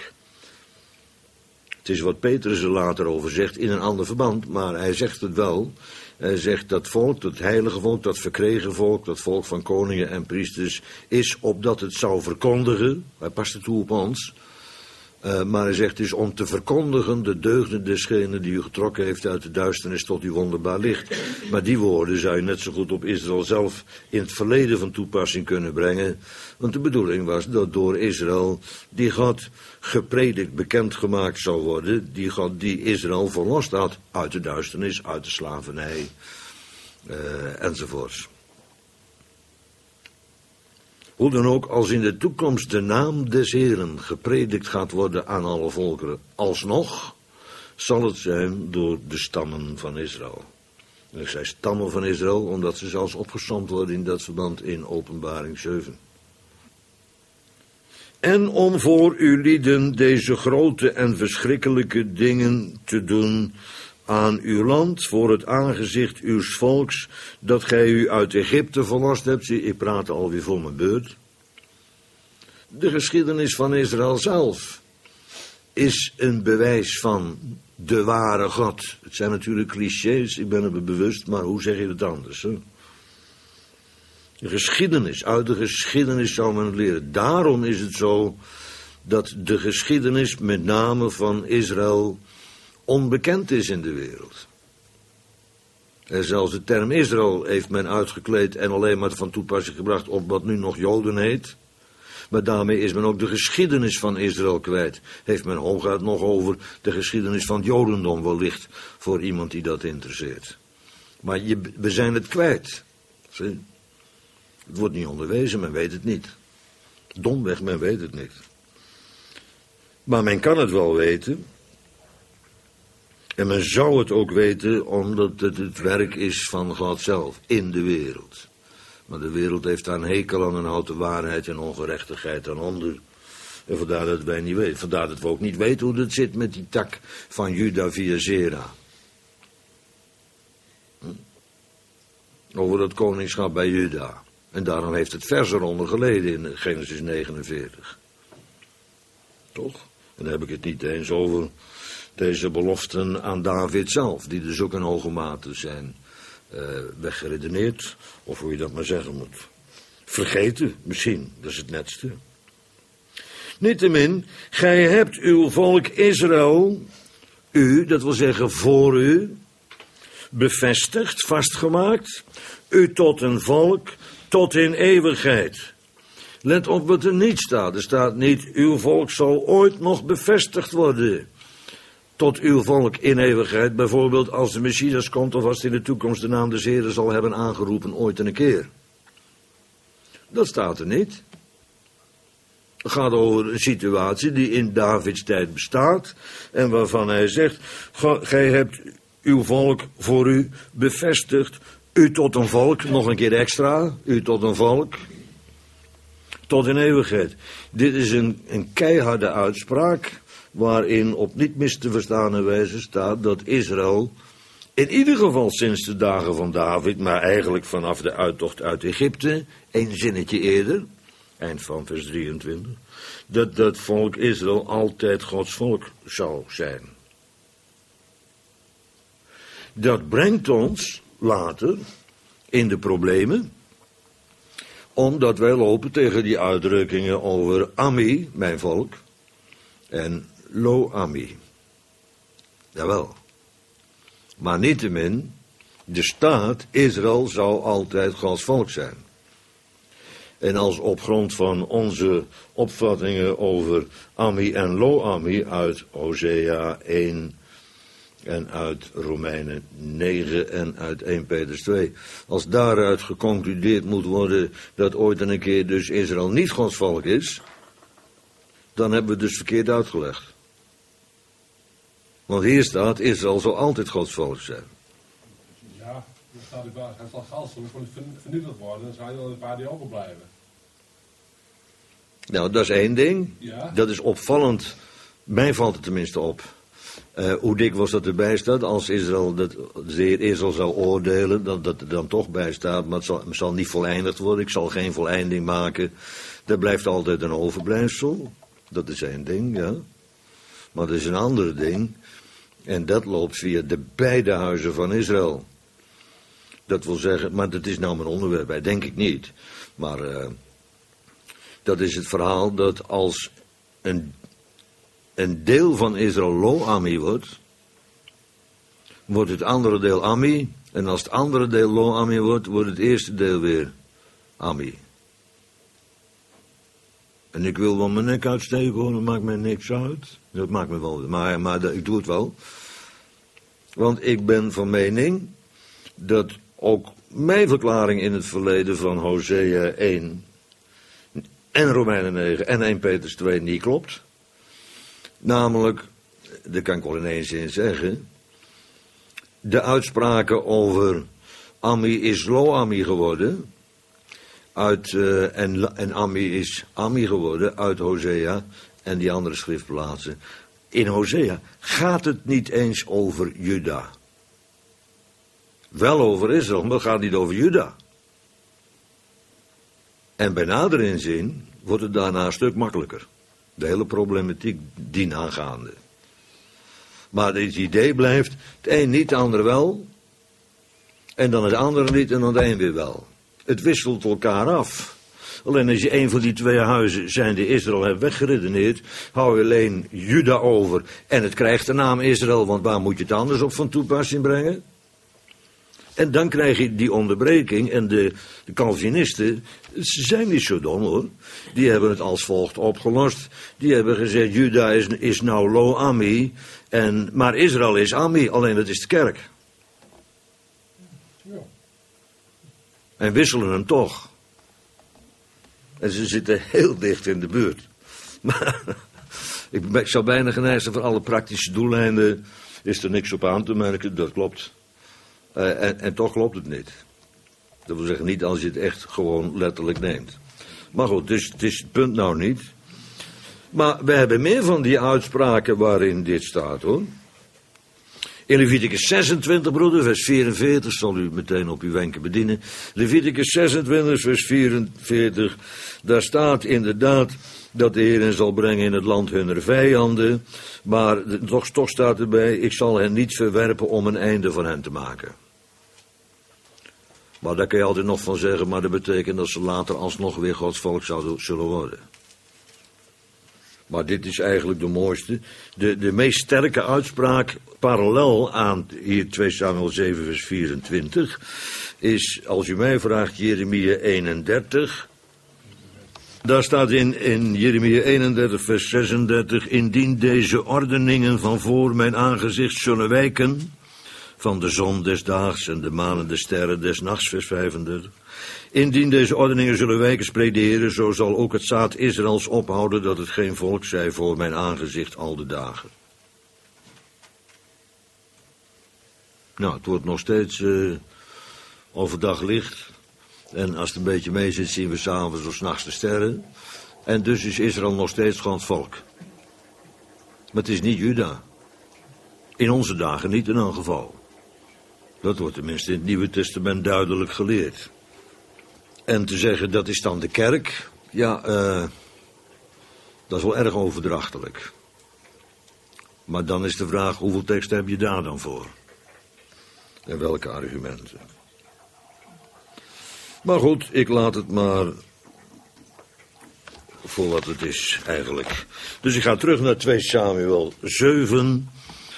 Het is wat Petrus er later over zegt in een ander verband, maar hij zegt het wel. Hij zegt dat volk, dat heilige volk, dat verkregen volk, dat volk van koningen en priesters, is opdat het zou verkondigen, hij past het toe op ons, uh, maar hij zegt dus om te verkondigen de deugden desgene die u getrokken heeft uit de duisternis tot uw wonderbaar licht. Maar die woorden zou je net zo goed op Israël zelf in het verleden van toepassing kunnen brengen, want de bedoeling was dat door Israël die God gepredikt, bekendgemaakt zou worden, die God die Israël verlost had uit de duisternis, uit de slavernij, uh, enzovoorts. Hoe dan ook, als in de toekomst de naam des Heeren gepredikt gaat worden aan alle volkeren, alsnog zal het zijn door de stammen van Israël. En ik zei stammen van Israël, omdat ze zelfs opgesomd worden in dat verband in Openbaring zeven. En om voor u lieden deze grote en verschrikkelijke dingen te doen aan uw land, voor het aangezicht uws volks, dat gij u uit Egypte verlost hebt. Zie, ik praat alweer voor mijn beurt. De geschiedenis van Israël zelf is een bewijs van de ware God. Het zijn natuurlijk clichés, ik ben er me bewust, maar hoe zeg je het anders? Hè? De geschiedenis, uit de geschiedenis zou men het leren. Daarom is het zo dat de geschiedenis met name van Israël onbekend is in de wereld. En zelfs de term Israël heeft men uitgekleed en alleen maar van toepassing gebracht op wat nu nog Joden heet. Maar daarmee is men ook de geschiedenis van Israël kwijt. Heeft men hooguit nog over de geschiedenis van het Jodendom wellicht voor iemand die dat interesseert. Maar je, we zijn het kwijt. Zie? Het wordt niet onderwezen, men weet het niet. Domweg, men weet het niet. Maar men kan het wel weten. En men zou het ook weten omdat het het werk is van God zelf in de wereld. Maar de wereld heeft daar een hekel aan en houdt de waarheid en ongerechtigheid aan onder. En vandaar dat wij niet weten. Vandaar dat we ook niet weten hoe het zit met die tak van Juda via Zera. Hm? Over dat koningschap bij Juda. En daarom heeft het vers eronder geleden in Genesis negenenveertig. Toch? En dan heb ik het niet eens over deze beloften aan David zelf, die dus ook in hoge mate zijn uh, weggeredeneerd, of hoe je dat maar zeggen moet. Vergeten, misschien, dat is het netste. Niettemin, gij hebt uw volk Israël, u, dat wil zeggen voor u, bevestigd, vastgemaakt, u tot een volk, tot in eeuwigheid. Let op wat er niet staat. Er staat niet, uw volk zal ooit nog bevestigd worden. Tot uw volk in eeuwigheid. Bijvoorbeeld als de Messias komt of als in de toekomst de naam des Heren zal hebben aangeroepen ooit en een keer. Dat staat er niet. Het gaat over een situatie die in Davids tijd bestaat. En waarvan hij zegt, gij hebt uw volk voor u bevestigd. U tot een volk, nog een keer extra. U tot een volk. Tot in eeuwigheid. Dit is een, een keiharde uitspraak, waarin op niet mis te verstaande wijze staat dat Israël, in ieder geval sinds de dagen van David, maar eigenlijk vanaf de uittocht uit Egypte, één zinnetje eerder, eind van vers drieëntwintig, dat dat volk Israël altijd Gods volk zou zijn. Dat brengt ons later in de problemen, omdat wij lopen tegen die uitdrukkingen over Ami, mijn volk, en Lo-Ami. Jawel. Maar niettemin, de staat Israël zou altijd Gods volk zijn. En als op grond van onze opvattingen over Ami en Lo-Ami uit Hosea één en uit Romeinen negen en uit eerste Petrus twee. Als daaruit geconcludeerd moet worden dat ooit en een keer dus Israël niet Gods volk is, dan hebben we het dus verkeerd uitgelegd. Want hier staat, Israël zal altijd Gods volk zijn. Ja, dan staat hij bij, hij zal ganselijk vernietigd worden, dan zou hij wel een paar die overblijven. Nou, dat is één ding. Ja. Dat is opvallend. Mij valt het tenminste op. Uh, hoe dikwijls dat erbij staat, als Israël, dat de Heer Israël zou oordelen, dat dat er dan toch bij staat, maar het zal, het zal niet voleindigd worden, ik zal geen voleinding maken. Er blijft altijd een overblijfsel. Dat is één ding, ja. Maar er is een ander ding, en dat loopt via de beide huizen van Israël. Dat wil zeggen, maar dat is nou mijn onderwerp, bij, denk ik niet. Maar uh, dat is het verhaal dat als een een deel van Israël Lo-Ami wordt, wordt het andere deel Ami. En als het andere deel Lo-Ami wordt, wordt het eerste deel weer Ami. En ik wil wel mijn nek uitsteken, hoor, dat maakt mij niks uit. Dat maakt me wel, maar, maar ik doe het wel. Want ik ben van mening dat ook mijn verklaring in het verleden van Hosea één en Romeinen negen en eerste Petrus twee niet klopt. Namelijk, dat kan ik wel in één zin zeggen, de uitspraken over Ami is Lo-Ami geworden, uit, uh, en, en Ami is Ami geworden uit Hosea en die andere schriftplaatsen. In Hosea gaat het niet eens over Juda. Wel over Israël, maar het gaat niet over Juda. En bij nader inzien wordt het daarna een stuk makkelijker. De hele problematiek dienaangaande. Maar het idee blijft, het een niet, het ander wel. En dan het andere niet en dan het een weer wel. Het wisselt elkaar af. Alleen als je een van die twee huizen, zijnde Israël, hebt weggeredeneerd, hou je alleen Juda over. En het krijgt de naam Israël, want waar moet je het anders op van toepassing brengen? En dan krijg je die onderbreking. En de, de Calvinisten, ze zijn niet zo dom hoor. Die hebben het als volgt opgelost. Die hebben gezegd, Juda is, is nou lo ami. En, maar Israël is ami, alleen dat is de kerk. Ja. En wisselen hem toch. En ze zitten heel dicht in de buurt. Maar ik, ik zou bijna geneigd zijn voor alle praktische doeleinden. Is er niks op aan te merken, dat klopt. Uh, en, en toch klopt het niet. Dat wil zeggen niet als je het echt gewoon letterlijk neemt. Maar goed, dus, het is het punt nou niet. Maar we hebben meer van die uitspraken waarin dit staat hoor. In Leviticus zesentwintig, broeder, vers vierenveertig, zal u meteen op uw wenken bedienen. Leviticus zesentwintig, vers vierenveertig, daar staat inderdaad dat de Heer hen zal brengen in het land hunner vijanden. Maar toch, toch staat erbij, ik zal hen niet verwerpen om een einde van hen te maken. Maar daar kun je altijd nog van zeggen, maar dat betekent dat ze later alsnog weer Gods volk zouden, zullen worden. Maar dit is eigenlijk de mooiste, de, de meest sterke uitspraak, parallel aan hier twee Samuel zeven vers vierentwintig, is, als u mij vraagt, Jeremia eenendertig. Daar staat in, in Jeremia eenendertig vers zesendertig, indien deze ordeningen van voor mijn aangezicht zullen wijken, van de zon des daags en de maan en de sterren des nachts, vers vijfendertig. Indien deze ordeningen zullen wijken, spreekt de Heer, zo zal ook het zaad Israëls ophouden dat het geen volk zij voor mijn aangezicht al de dagen. Nou, het wordt nog steeds uh, overdag licht. En als het een beetje mee zit, zien we s'avonds of 's nachts de sterren. En dus is Israël nog steeds Gods volk. Maar het is niet Juda. In onze dagen niet in elk geval. Dat wordt tenminste in het Nieuwe Testament duidelijk geleerd. En te zeggen, dat is dan de kerk, ja, uh, dat is wel erg overdrachtelijk. Maar dan is de vraag, hoeveel teksten heb je daar dan voor? En welke argumenten? Maar goed, ik laat het maar voor wat het is eigenlijk. Dus ik ga terug naar twee Samuel zeven.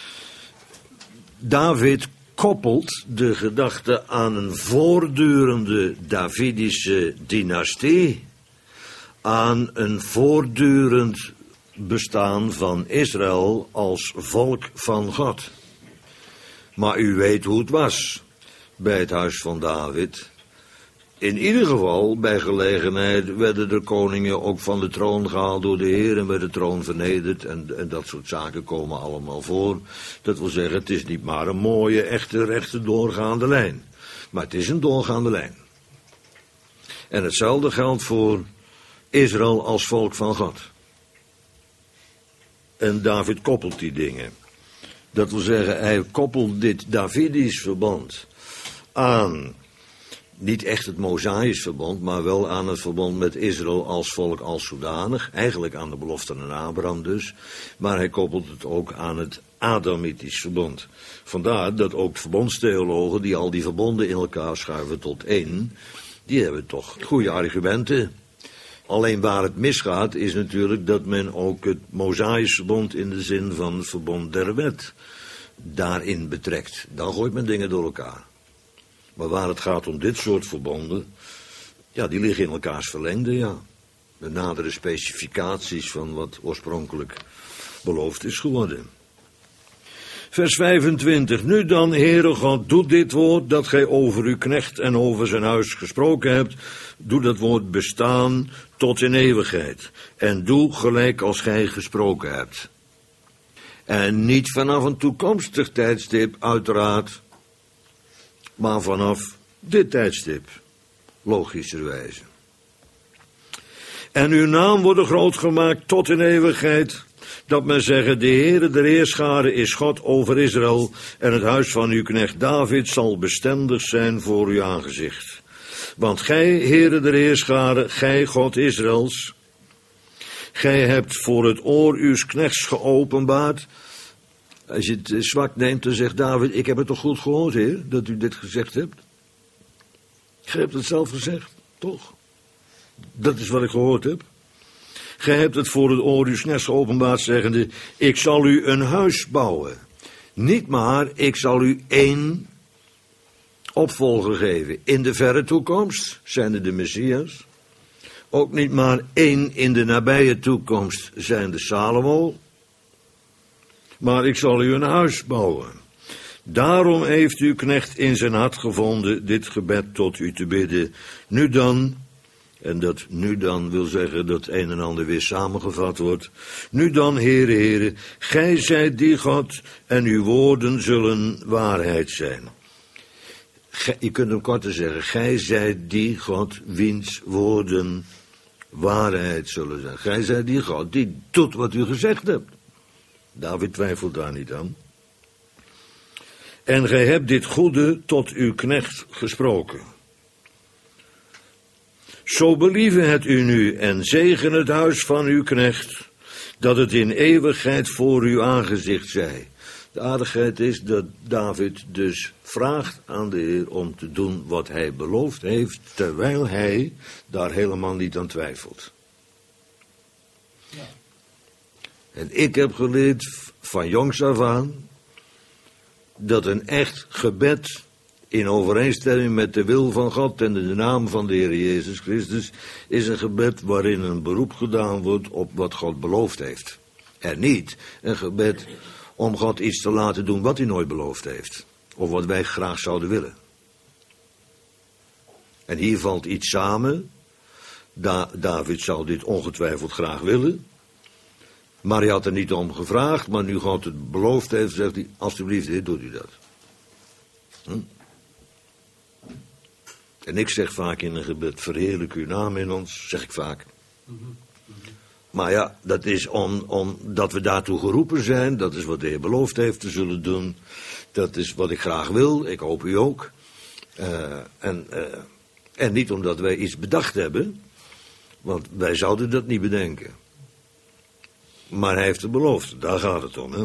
David koppelt de gedachte aan een voortdurende Davidische dynastie aan een voortdurend bestaan van Israël als volk van God. Maar u weet hoe het was bij het huis van David. In ieder geval, bij gelegenheid, werden de koningen ook van de troon gehaald door de Heer en werd de troon vernederd en, en dat soort zaken komen allemaal voor. Dat wil zeggen, het is niet maar een mooie, echte, rechte, doorgaande lijn. Maar het is een doorgaande lijn. En hetzelfde geldt voor Israël als volk van God. En David koppelt die dingen. Dat wil zeggen, hij koppelt dit Davidisch verbond aan, niet echt het Mosaïsch verbond, maar wel aan het verbond met Israël als volk als zodanig. Eigenlijk aan de belofte aan Abraham dus. Maar hij koppelt het ook aan het Adamitisch verbond. Vandaar dat ook verbondstheologen die al die verbonden in elkaar schuiven tot één, die hebben toch goede argumenten. Alleen waar het misgaat is natuurlijk dat men ook het Mosaïsch verbond in de zin van het verbond der wet daarin betrekt. Dan gooit men dingen door elkaar. Maar waar het gaat om dit soort verbonden, ja, die liggen in elkaars verlengde, ja. Met nadere specificaties van wat oorspronkelijk beloofd is geworden. Vers vijfentwintig. Nu dan, Heere God, doe dit woord dat gij over uw knecht en over zijn huis gesproken hebt. Doe dat woord bestaan tot in eeuwigheid. En doe gelijk als gij gesproken hebt. En niet vanaf een toekomstig tijdstip, uiteraard, maar vanaf dit tijdstip, logischerwijze. En uw naam wordt groot gemaakt tot in eeuwigheid, dat men zeggen, de Heere der Heerscharen is God over Israël, en het huis van uw knecht David zal bestendig zijn voor uw aangezicht. Want gij, Heere der Heerscharen, gij God Israëls, Gij hebt voor het oor uws knechts geopenbaard. Als je het zwak neemt, dan zegt David, ik heb het toch goed gehoord, heer, dat u dit gezegd hebt. Gij hebt het zelf gezegd, toch? Dat is wat ik gehoord heb. Gij hebt het voor het oor uws knechts geopenbaard, zeggende, ik zal u een huis bouwen. Niet maar, ik zal u één opvolger geven. In de verre toekomst, zijnde de Messias. Ook niet maar één in de nabije toekomst, zijnde Salomo. Maar ik zal u een huis bouwen. Daarom heeft uw knecht in zijn hart gevonden dit gebed tot u te bidden. Nu dan, en dat nu dan wil zeggen dat een en ander weer samengevat wordt. Nu dan, Heere, Heere, gij zijt die God en uw woorden zullen waarheid zijn. Gij, je kunt hem korter zeggen, gij zijt die God wiens woorden waarheid zullen zijn. Gij zijt die God die doet wat u gezegd hebt. David twijfelt daar niet aan. En gij hebt dit goede tot uw knecht gesproken. Zo believe het u nu en zegen het huis van uw knecht, dat het in eeuwigheid voor uw aangezicht zij. De aardigheid is dat David dus vraagt aan de Heer om te doen wat hij beloofd heeft, terwijl hij daar helemaal niet aan twijfelt. Ja. En ik heb geleerd van jongs af aan dat een echt gebed in overeenstemming met de wil van God en de naam van de Heer Jezus Christus is een gebed waarin een beroep gedaan wordt op wat God beloofd heeft. En niet een gebed om God iets te laten doen wat hij nooit beloofd heeft. Of wat wij graag zouden willen. En hier valt iets samen. Da- David zou dit ongetwijfeld graag willen. Maar hij had er niet om gevraagd. Maar nu God het beloofd heeft, zegt hij, alsjeblieft, Heer, doet u dat. Hm? En ik zeg vaak in een gebed, verheerlijk uw naam in ons, zeg ik vaak. Maar ja, dat is om, omdat we daartoe geroepen zijn. Dat is wat de Heer beloofd heeft te zullen doen. Dat is wat ik graag wil. Ik hoop u ook. Uh, en, uh, en niet omdat wij iets bedacht hebben. Want wij zouden dat niet bedenken. Maar hij heeft het beloofd. Daar gaat het om, hè.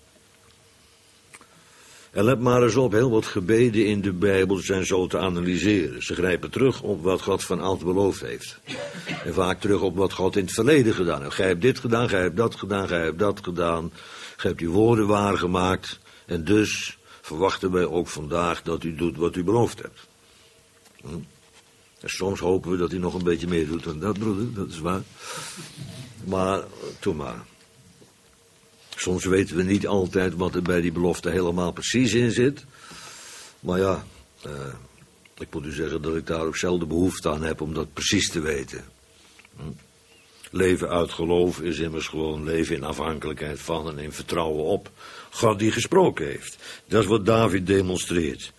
En let maar eens op, heel wat gebeden in de Bijbel zijn zo te analyseren. Ze grijpen terug op wat God van oud beloofd heeft. En vaak terug op wat God in het verleden gedaan heeft. Gij hebt dit gedaan, gij hebt dat gedaan, gij hebt dat gedaan. Gij hebt uw woorden waargemaakt. En dus verwachten wij ook vandaag dat u doet wat u beloofd hebt. Hm? En soms hopen we dat hij nog een beetje meer doet dan dat, broeder, dat is waar. Maar, doe maar. Soms weten we niet altijd wat er bij die belofte helemaal precies in zit. Maar ja, eh, ik moet u zeggen dat ik daar ook zelden behoefte aan heb om dat precies te weten. Hm? Leven uit geloof is immers gewoon leven in afhankelijkheid van en in vertrouwen op God die gesproken heeft. Dat is wat David demonstreert.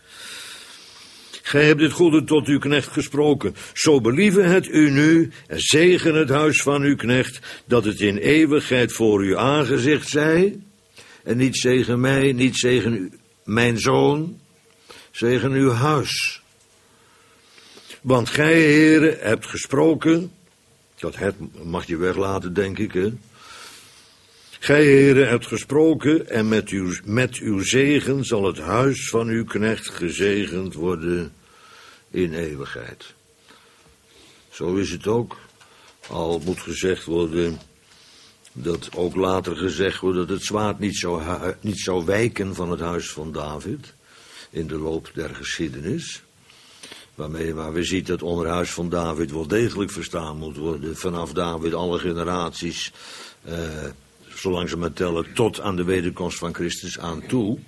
Gij hebt dit goede tot uw knecht gesproken. Zo believe het u nu en zegen het huis van uw knecht, dat het in eeuwigheid voor uw aangezicht zij. En niet zegen mij, niet zegen u, mijn zoon, zegen uw huis. Want gij, Heere, hebt gesproken. Dat het mag je weglaten, denk ik, hè. Gij, Heere, hebt gesproken en met uw, met uw zegen zal het huis van uw knecht gezegend worden in eeuwigheid. Zo is het ook. Al moet gezegd worden dat ook later gezegd wordt dat het zwaard niet zou, niet zou wijken van het huis van David in de loop der geschiedenis. Waarmee waar we zien dat onder huis van David wel degelijk verstaan moet worden. Vanaf David alle generaties, eh, zolang ze maar tellen, tot aan de wederkomst van Christus aan toe.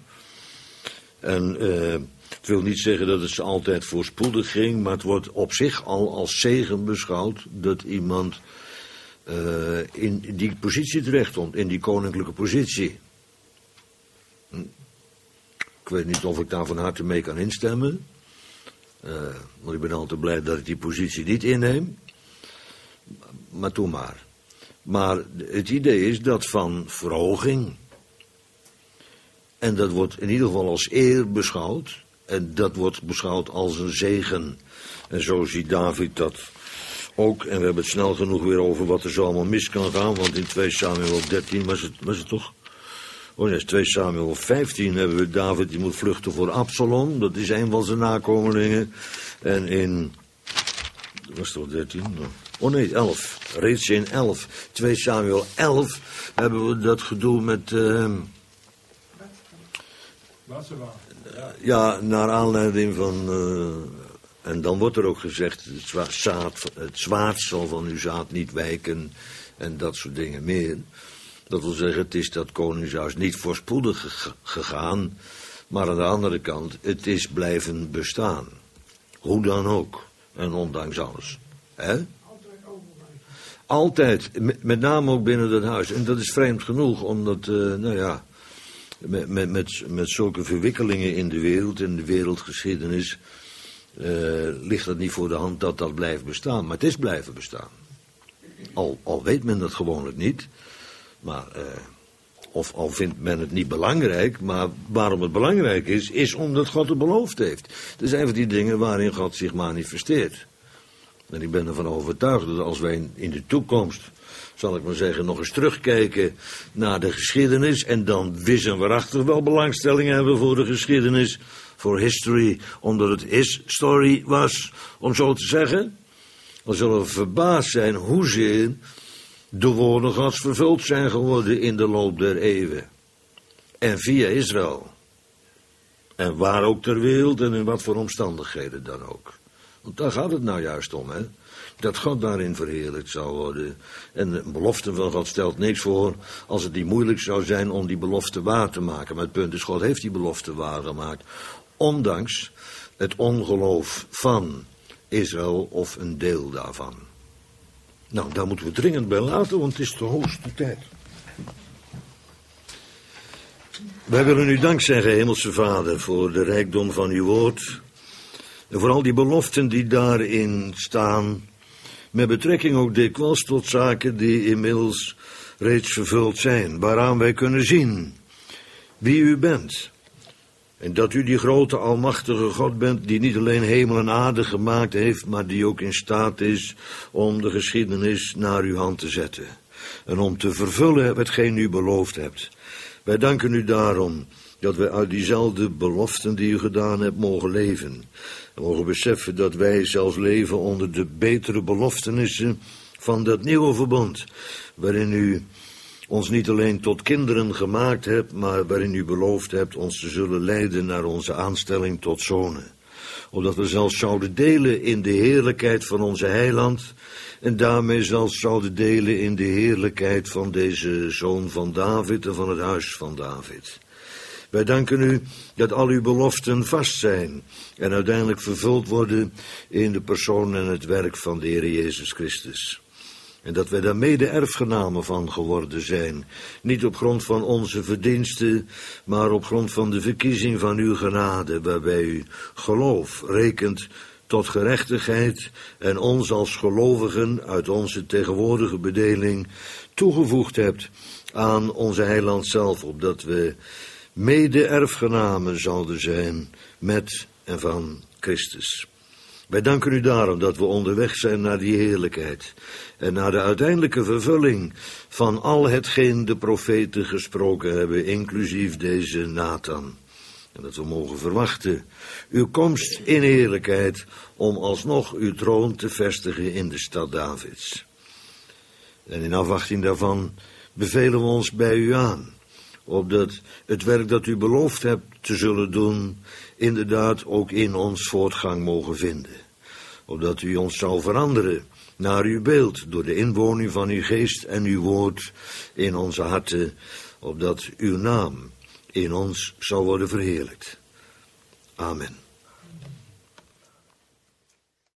En eh, het wil niet zeggen dat het ze altijd voorspoedig ging, maar het wordt op zich al als zegen beschouwd dat iemand uh, in die positie terecht komt, in die koninklijke positie. Hm. Ik weet niet of ik daar van harte mee kan instemmen, uh, want ik ben altijd blij dat ik die positie niet inneem. Maar doe maar. Maar het idee is dat van verhoging. En dat wordt in ieder geval als eer beschouwd. En dat wordt beschouwd als een zegen. En zo ziet David dat ook, en we hebben het snel genoeg weer over wat er zo allemaal mis kan gaan, want in twee Samuel dertien was het, was het toch? Oh nee, twee Samuel vijftien hebben we David die moet vluchten voor Absalom, dat is een van zijn nakomelingen. En in, was het toch dertien? Oh nee, elf. Reeds in elf. twee Samuel elf hebben we dat gedoe met... Uh, ja, naar aanleiding van... Uh, en dan wordt er ook gezegd, het zwaard, het zwaard zal van uw zaad niet wijken en dat soort dingen meer. Dat wil zeggen, het is dat koningshuis niet voorspoedig gegaan, maar aan de andere kant, het is blijven bestaan. Hoe dan ook. En ondanks alles. Hè? Altijd, met name ook binnen dat huis. En dat is vreemd genoeg, omdat, uh, nou ja, met, met, met, met zulke verwikkelingen in de wereld, in de wereldgeschiedenis, uh, ligt het niet voor de hand dat dat blijft bestaan. Maar het is blijven bestaan. Al, al weet men dat gewoonlijk niet, maar, uh, of al vindt men het niet belangrijk, maar waarom het belangrijk is, is omdat God het beloofd heeft. Er zijn van die dingen waarin God zich manifesteert. En ik ben ervan overtuigd dat als wij in de toekomst, zal ik maar zeggen, nog eens terugkijken naar de geschiedenis en dan wis en waarachtig wel belangstelling hebben voor de geschiedenis, voor history, omdat het his story was, om zo te zeggen, dan zullen we verbaasd zijn hoezeer de woorden Gods vervuld zijn geworden in de loop der eeuwen. En via Israël. En waar ook ter wereld en in wat voor omstandigheden dan ook. Want daar gaat het nou juist om, hè. Dat God daarin verheerlijkt zou worden. En de belofte van God stelt niks voor als het niet moeilijk zou zijn om die belofte waar te maken. Maar het punt is, God heeft die belofte waar gemaakt. Ondanks het ongeloof van Israël of een deel daarvan. Nou, daar moeten we dringend bij laten, want het is de hoogste tijd. Wij willen u dank zeggen, Hemelse Vader, voor de rijkdom van uw woord. En voor al die beloften die daarin staan, met betrekking ook dikwijls tot zaken die inmiddels reeds vervuld zijn, waaraan wij kunnen zien wie u bent. En dat u die grote almachtige God bent die niet alleen hemel en aarde gemaakt heeft, maar die ook in staat is om de geschiedenis naar uw hand te zetten. En om te vervullen hetgeen u beloofd hebt. Wij danken u daarom dat wij uit diezelfde beloften die u gedaan hebt mogen leven. En mogen beseffen dat wij zelfs leven onder de betere beloftenissen van dat nieuwe verbond, waarin u ons niet alleen tot kinderen gemaakt hebt, maar waarin u beloofd hebt ons te zullen leiden naar onze aanstelling tot zonen. Opdat we zelfs zouden delen in de heerlijkheid van onze heiland, en daarmee zelfs zouden delen in de heerlijkheid van deze zoon van David en van het huis van David. Wij danken u dat al uw beloften vast zijn en uiteindelijk vervuld worden in de persoon en het werk van de Heer Jezus Christus. En dat wij daar mede erfgenamen van geworden zijn. Niet op grond van onze verdiensten, maar op grond van de verkiezing van uw genade, waarbij u geloof rekent tot gerechtigheid en ons als gelovigen uit onze tegenwoordige bedeling toegevoegd hebt aan onze heiland zelf, opdat we mede erfgenamen zouden zijn met en van Christus. Wij danken u daarom dat we onderweg zijn naar die heerlijkheid en naar de uiteindelijke vervulling van al hetgeen de profeten gesproken hebben, inclusief deze Nathan. En dat we mogen verwachten uw komst in heerlijkheid om alsnog uw troon te vestigen in de stad Davids. En in afwachting daarvan bevelen we ons bij u aan, opdat het werk dat u beloofd hebt te zullen doen, inderdaad ook in ons voortgang mogen vinden. Opdat u ons zou veranderen naar uw beeld, door de inwoning van uw geest en uw woord in onze harten, opdat uw naam in ons zou worden verheerlijkt. Amen.